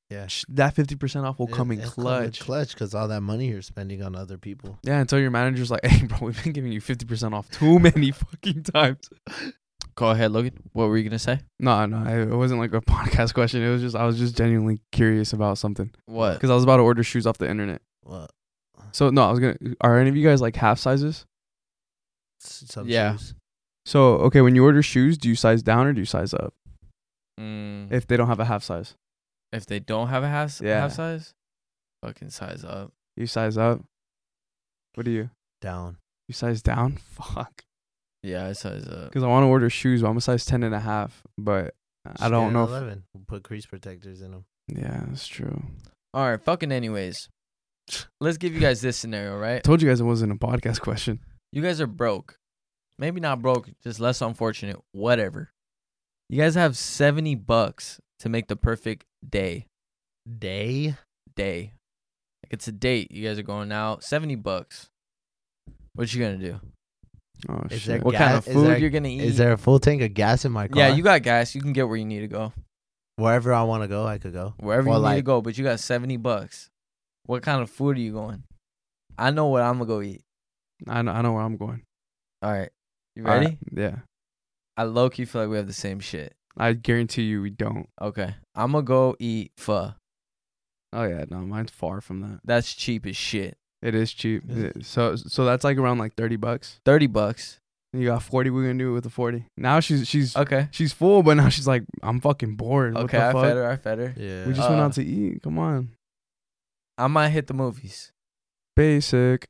Yeah. sh- that fifty percent off will It- come in it'll clutch. clutch because all that money you're spending on other people. Yeah, until your manager's like, hey, bro, we've been giving you fifty percent off too many fucking times. Go ahead, Logan. What were you gonna say? No, no, it wasn't like a podcast question. It was just, I was just genuinely curious about something. What? Because I was about to order shoes off the internet. What? So, no, I was going to, are any of you guys like half sizes? S- Some Yeah. shoes. So, okay, when you order shoes, do you size down or do you size up? Mm, If they don't have a half size, if they don't have a half Yeah. half size, fucking size up. you size up. What do you? Down. You size down? Fuck. Yeah, I size up. Because I want to order shoes, but I'm a size ten and a half. But I Just don't get know. an If, eleven. We'll put crease protectors in them. yeah, that's true. All right, fucking anyways. Let's give you guys this scenario, I right? told you guys it wasn't a podcast question. You guys are broke. Maybe not broke, just less unfortunate. Whatever. You guys have seventy bucks to make the perfect day. Day. Day. Like it's a date. You guys are going out. seventy bucks. What you gonna do? Oh, Is shit. there What Ga- kind of is food there- you're gonna eat? Is there a full tank of gas in my car? Yeah, you got gas. You can get where you need to go. Wherever I want to go, I could go. Wherever Or you need to like- go, but you got seventy bucks. What kind of food are you going? I know what I'm gonna go eat. I know, I know where I'm going. All right. You All ready? right, yeah. I low key feel like we have the same shit. I guarantee you we don't. Okay. I'm gonna go eat pho. Oh, yeah. No, mine's far from that. That's cheap as shit. It is cheap. Is It- So so that's like around like thirty bucks. thirty bucks. You got forty. We're gonna do it with the forty. Now she's she's Okay. she's full, but now she's like, I'm fucking bored. What Okay, the I fuck? fed her. I fed her. Yeah. We just went Uh, out to eat. Come on, I might hit the movies. basic.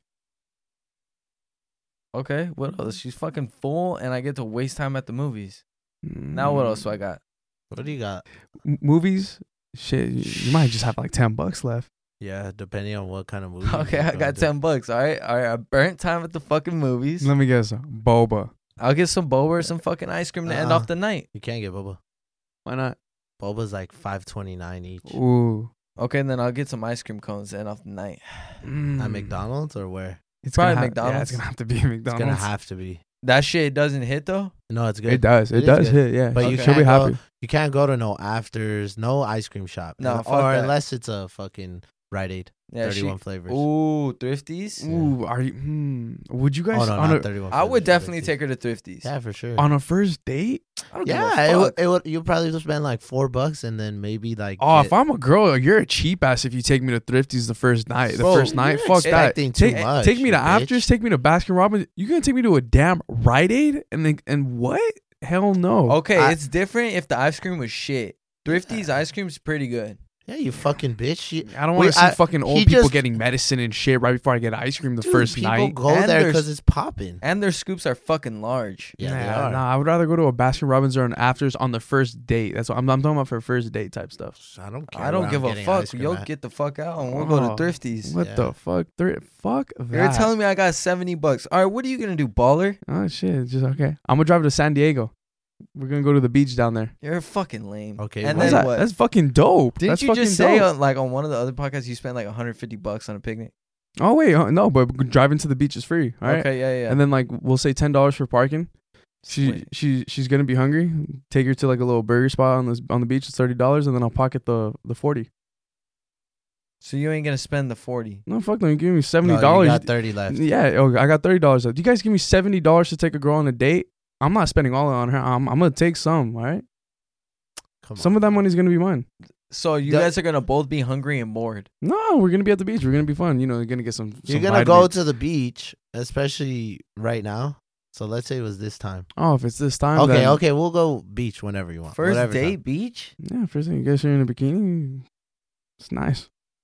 Okay. What else? She's fucking full, and I get to waste time at the movies. Now what else do I got? What do you got? M- movies? Shit, you, you might just have like ten bucks left. Yeah, depending on what kind of movie. Okay, you're I gonna got do. ten bucks. All right, all right. I burnt time at the fucking movies. Let me guess, boba. I'll get some boba or some fucking ice cream to end Uh-uh. off the night. You can't get boba. Why not? Boba's like five twenty nine each. Ooh, Okay, and then I'll get some ice cream cones to end off the night. Mm. At McDonald's or where? It's Probably gonna ha- Yeah, McDonald's. it's gonna have to be It's McDonald's. gonna have to be. That shit doesn't hit though. No, it's good. It does. It, It is does good. hit. Yeah, But you Okay. she'll be can't go- happy. You can't go to no afters, no ice cream shop. No, Unle- fuck or that. unless it's a fucking Rite Aid. Yeah, she, thirty-one flavors. Ooh, Thrifties. Yeah. Ooh, are you? Hmm, would you guys Oh no, on not a thirty-one. I would flavors, definitely fifty. take her to Thrifties. Yeah, for sure. on a first date? I don't give a Yeah, it fuck. would, it would. You probably just spend like four bucks and then maybe like. Oh, get- if I'm a girl, you're a cheap ass if you take me to Thrifties the first night. The Bro, first night, you're fuck that. expecting too Take, much, take me to you afters, bitch. take me to Baskin Robbins. You gonna take me to a damn Rite Aid and then and what? Hell no. Okay, I- it's different if the ice cream was shit. Thrifties ice cream's pretty good. Yeah, you fucking bitch. You, I don't want Wait, to see I- fucking old he people just- getting medicine and shit right before I get ice cream the dude, first people night. go And there there's- because it's popping. And their scoops are fucking large. Yeah, they Nah, are. Nah, I would rather go to a Baskin Robbins or an afters on the first date. That's what I'm, I'm talking about for first date type stuff. I don't care. I don't where give I'm a getting fuck. ice cream Yo, at. get the fuck out and we'll go Oh, to Thrifties. What Yeah. the fuck? Three, fuck that. You're telling me I got seventy bucks. All right, what are you going to do, baller? Oh shit, just okay. I'm gonna drive to San Diego. We're gonna go to the beach down there. You're fucking lame. Okay, And why That's, then that- what? that's fucking dope. Didn't that's you fucking just say dope. on, like on one of the other podcasts you spent like one hundred fifty bucks on a picnic? Oh wait, uh, no, but driving to the beach is free. All right. Okay, yeah, yeah. And then like we'll say ten dollars for parking. She Sweet. she she's gonna be hungry. Take her to like a little burger spot on this on the beach. It's thirty dollars, and then I'll pocket the the forty. So you ain't gonna spend the forty. No fuck no, you give me seventy No, you dollars. got thirty left. Yeah, oh, I got thirty dollars left. You guys give me seventy dollars to take a girl on a date. I'm not spending all on her. I'm I'm gonna take some. All right. Come Some on. of that money's gonna be mine. So you The- guys are gonna both be hungry and bored. No, we're gonna be at the beach. We're gonna be fun. You know, you're gonna get some. You're some gonna go vitamins. to the beach, especially right now. So let's say it was this time. Oh, if it's this time. Okay, then- okay, we'll go beach whenever you want. First whatever date time. beach? Yeah, first thing you guys are in a bikini. It's nice.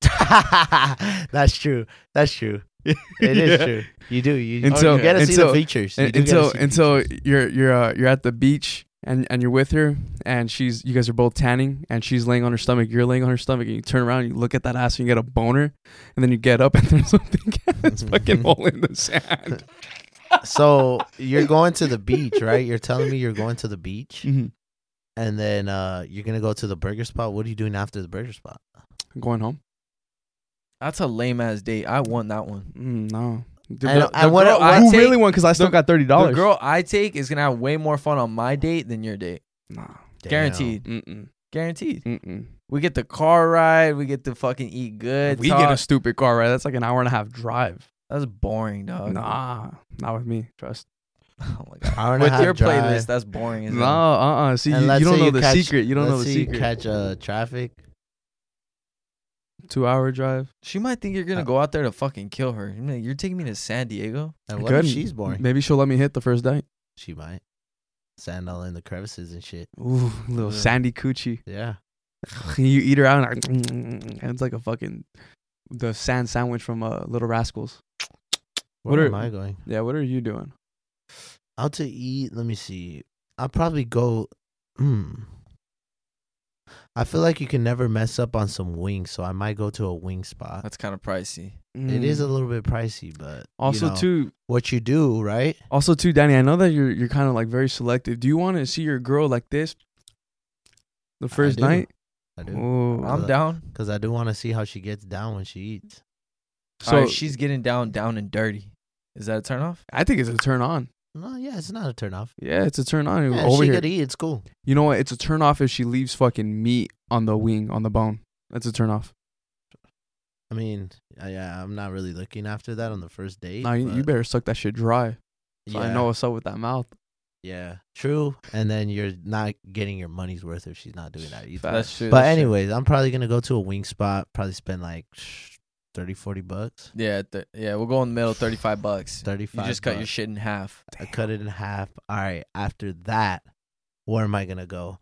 That's true. That's true. It is Yeah. true. You do. You, Until- you gotta see until- the features. You do until gotta see the until features. you're you're uh, you're at the beach and and you're with her and she's you guys are both tanning and she's laying on her stomach, you're laying on her stomach, and you turn around and you look at that ass and you get a boner, and then you get up and there's something that's fucking hole in the sand. So you're going to the beach, right? You're telling me you're going to the beach, Mhm. and then uh, you're gonna go to the burger spot. What are you doing after the burger spot? Going home? That's a lame ass date. I won that one. Mm, no. The, And the- I the wanna- girl- I who take- really won? Because I still the- got thirty The dollars. girl I take is gonna have way more fun on my date than your date. Nah. Damn. Guaranteed. Mm-mm. Guaranteed. Mm-mm. We get the car ride. We get to fucking eat good. We talk. get a stupid car ride. That's like an hour and a half drive. That's boring, dog. Nah, not with me. Trust. Oh my god. Hour and a With half your drive. playlist, that's boring. As No, hell. uh, uh See, And you, let's you don't say know you the catch- secret. You don't know let's the say you secret. catch uh, traffic. Two hour drive. She might think you're gonna Uh, go out there to fucking kill her. You're like, "You're taking me to San Diego." And I what if couldn't. she's boring? Maybe she'll let me hit the first night. She might. Sand all in the crevices and shit. Ooh, little Yeah. sandy coochie. Yeah. You eat her out and, and it's like a fucking the sand sandwich from uh, Little Rascals. Where What am are- I going? Yeah, what are you doing? Out to eat. Let me see. I'll probably go. Hmm. I feel like you can never mess up on some wings, so I might go to a wing spot. That's kind of pricey. It is a little bit pricey, but also you know, too. what you do, right? Also too, Danny. I know that you're you're kind of like very selective. Do you want to see your girl like this the first do. night? I do. Ooh. I'm Uh, down. Because I do want to see how she gets down when she eats. So So she's getting down, down and dirty. Is that a turn off? I think it's a turn on. No, yeah, it's not a turn off. Yeah, it's a turn on. Yeah, Over she here, could eat. It's cool. you know what? It's a turn off if she leaves fucking meat on the wing on the bone. That's a turn off. I mean, uh, yeah, I'm not really looking after that on the first date. Nah, you, you but better suck that shit dry. So I yeah, know what's up with that mouth. Yeah, true. And then you're not getting your money's worth if she's not doing that either. That's true. But that's true. anyways, I'm probably gonna go to a wing spot. Probably spend like thirty, forty bucks. Yeah, th- yeah. We'll go in the middle. Thirty-five bucks. You thirty-five. just cut your bucks. shit in half. I cut it in half. All right. After that, where am I gonna go?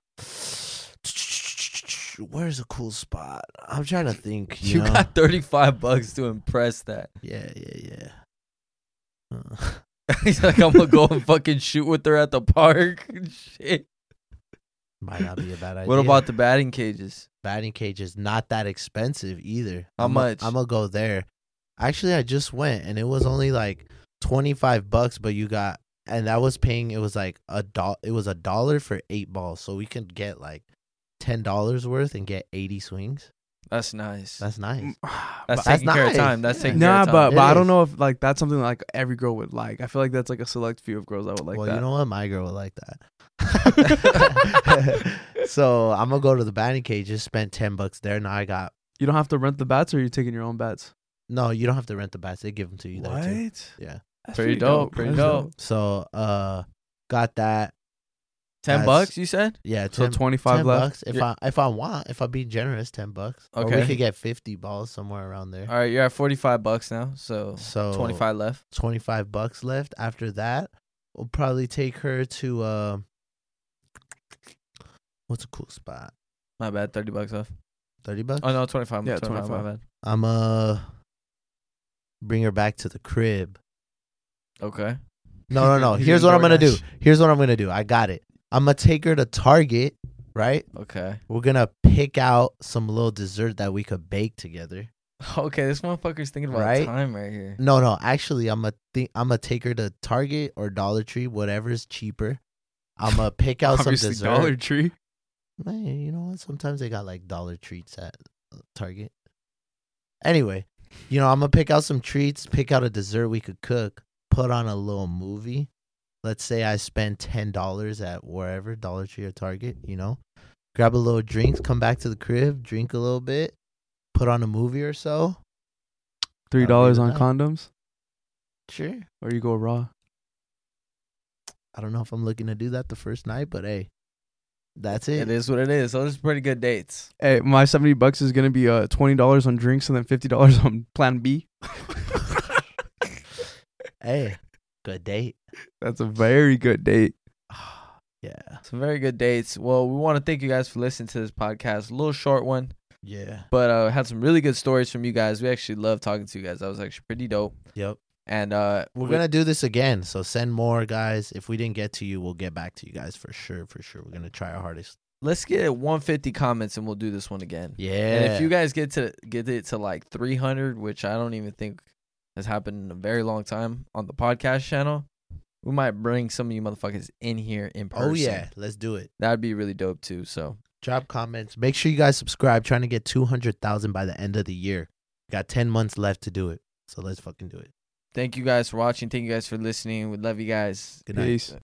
Where's a cool spot? I'm trying to think. You, You know? got thirty-five bucks to impress that. Yeah, yeah, yeah. Uh, He's like, I'm gonna go and fucking shoot with her at the park. Shit. might not be a bad idea. What about the batting cages? batting cage? Is not that expensive either. How I'm much? I'm gonna go there. Actually, I just went and it was only like twenty-five bucks, but you got and I was paying. It was like a do- It was a dollar for eight balls, so we could get like ten dollars worth and get eighty swings. That's nice. That's nice. That's that's taking care of nice. time. That's Yeah. taking care Nah, of time. but It but I don't is. know if like that's something like every girl would like. I feel like that's like a select few of girls that would like well, that. you know what? My girl would like that. So I'm gonna go to the batting cage. Just spent ten bucks there. Now I got You don't have to rent the bats, or are you taking your own bats? no. You don't have to rent the bats. They give them to you there too. Yeah. That's Pretty dope, pretty That's dope. So uh, got that. Ten That's- bucks, you said? Yeah. So ten, twenty-five ten left. bucks. If I if I want, if I be generous, ten bucks. Or we Okay. could get fifty balls somewhere around there. All right, you're at forty-five bucks now, so So twenty-five left. twenty-five bucks left. After that, we'll probably take her to uh, what's a cool spot? My bad, thirty bucks left. Thirty bucks. Oh no, twenty-five. Yeah, twenty-five. My twenty-five. bad. I'm uh bring her back to the crib. Okay. No, no, no. He's Here's gonna what I'm gonna do. DoorDash. Here's what I'm gonna do. I got it. I'm gonna take her to Target, right? Okay. We're gonna pick out some little dessert that we could bake together. Okay, this motherfucker's thinking about Right? time right here. No, no. Actually, I'm gonna think. I'm gonna take her to Target or Dollar Tree, whatever's cheaper. I'm gonna pick out some Obviously, dessert. Dollar Tree. Man, you know what? Sometimes they got like dollar treats at uh, Target. Anyway, you know, I'm gonna pick out some treats, pick out a dessert we could cook, put on a little movie. Let's say I spend ten dollars at wherever, Dollar Tree or Target, you know. Grab a little drinks, come back to the crib, drink a little bit, put on a movie or so. Three dollars I'll on leave it at condoms, Sure. or you go raw. I don't know if I'm looking to do that the first night, but hey, that's it. It is what it is. So those are pretty good dates. Hey, my seventy bucks is gonna be uh twenty dollars on drinks and then fifty dollars on Plan B. Hey, good date. That's a very good date. Yeah. Some very good dates. Well, we want to thank you guys for listening to this podcast. A little short one, Yeah. but uh, had some really good stories from you guys. We actually love talking to you guys. That was actually pretty dope. Yep. And uh, We're we- gonna do this again, so send more, guys. If we didn't get to you, we'll get back to you guys for sure. For sure, we're gonna try our hardest. let's get one hundred fifty comments and we'll do this one again. Yeah. And if you guys get to get it to like three hundred, which I don't even think has happened in a very long time on the podcast channel, we might bring some of you motherfuckers in here in person. oh yeah, let's do it. That'd be really dope too. So Drop comments. Make sure you guys subscribe. Trying to get two hundred thousand by the end of the year. Got ten months left to do it, so let's fucking do it. thank you guys for watching. Thank you guys for listening. We love you guys. Good night. Peace.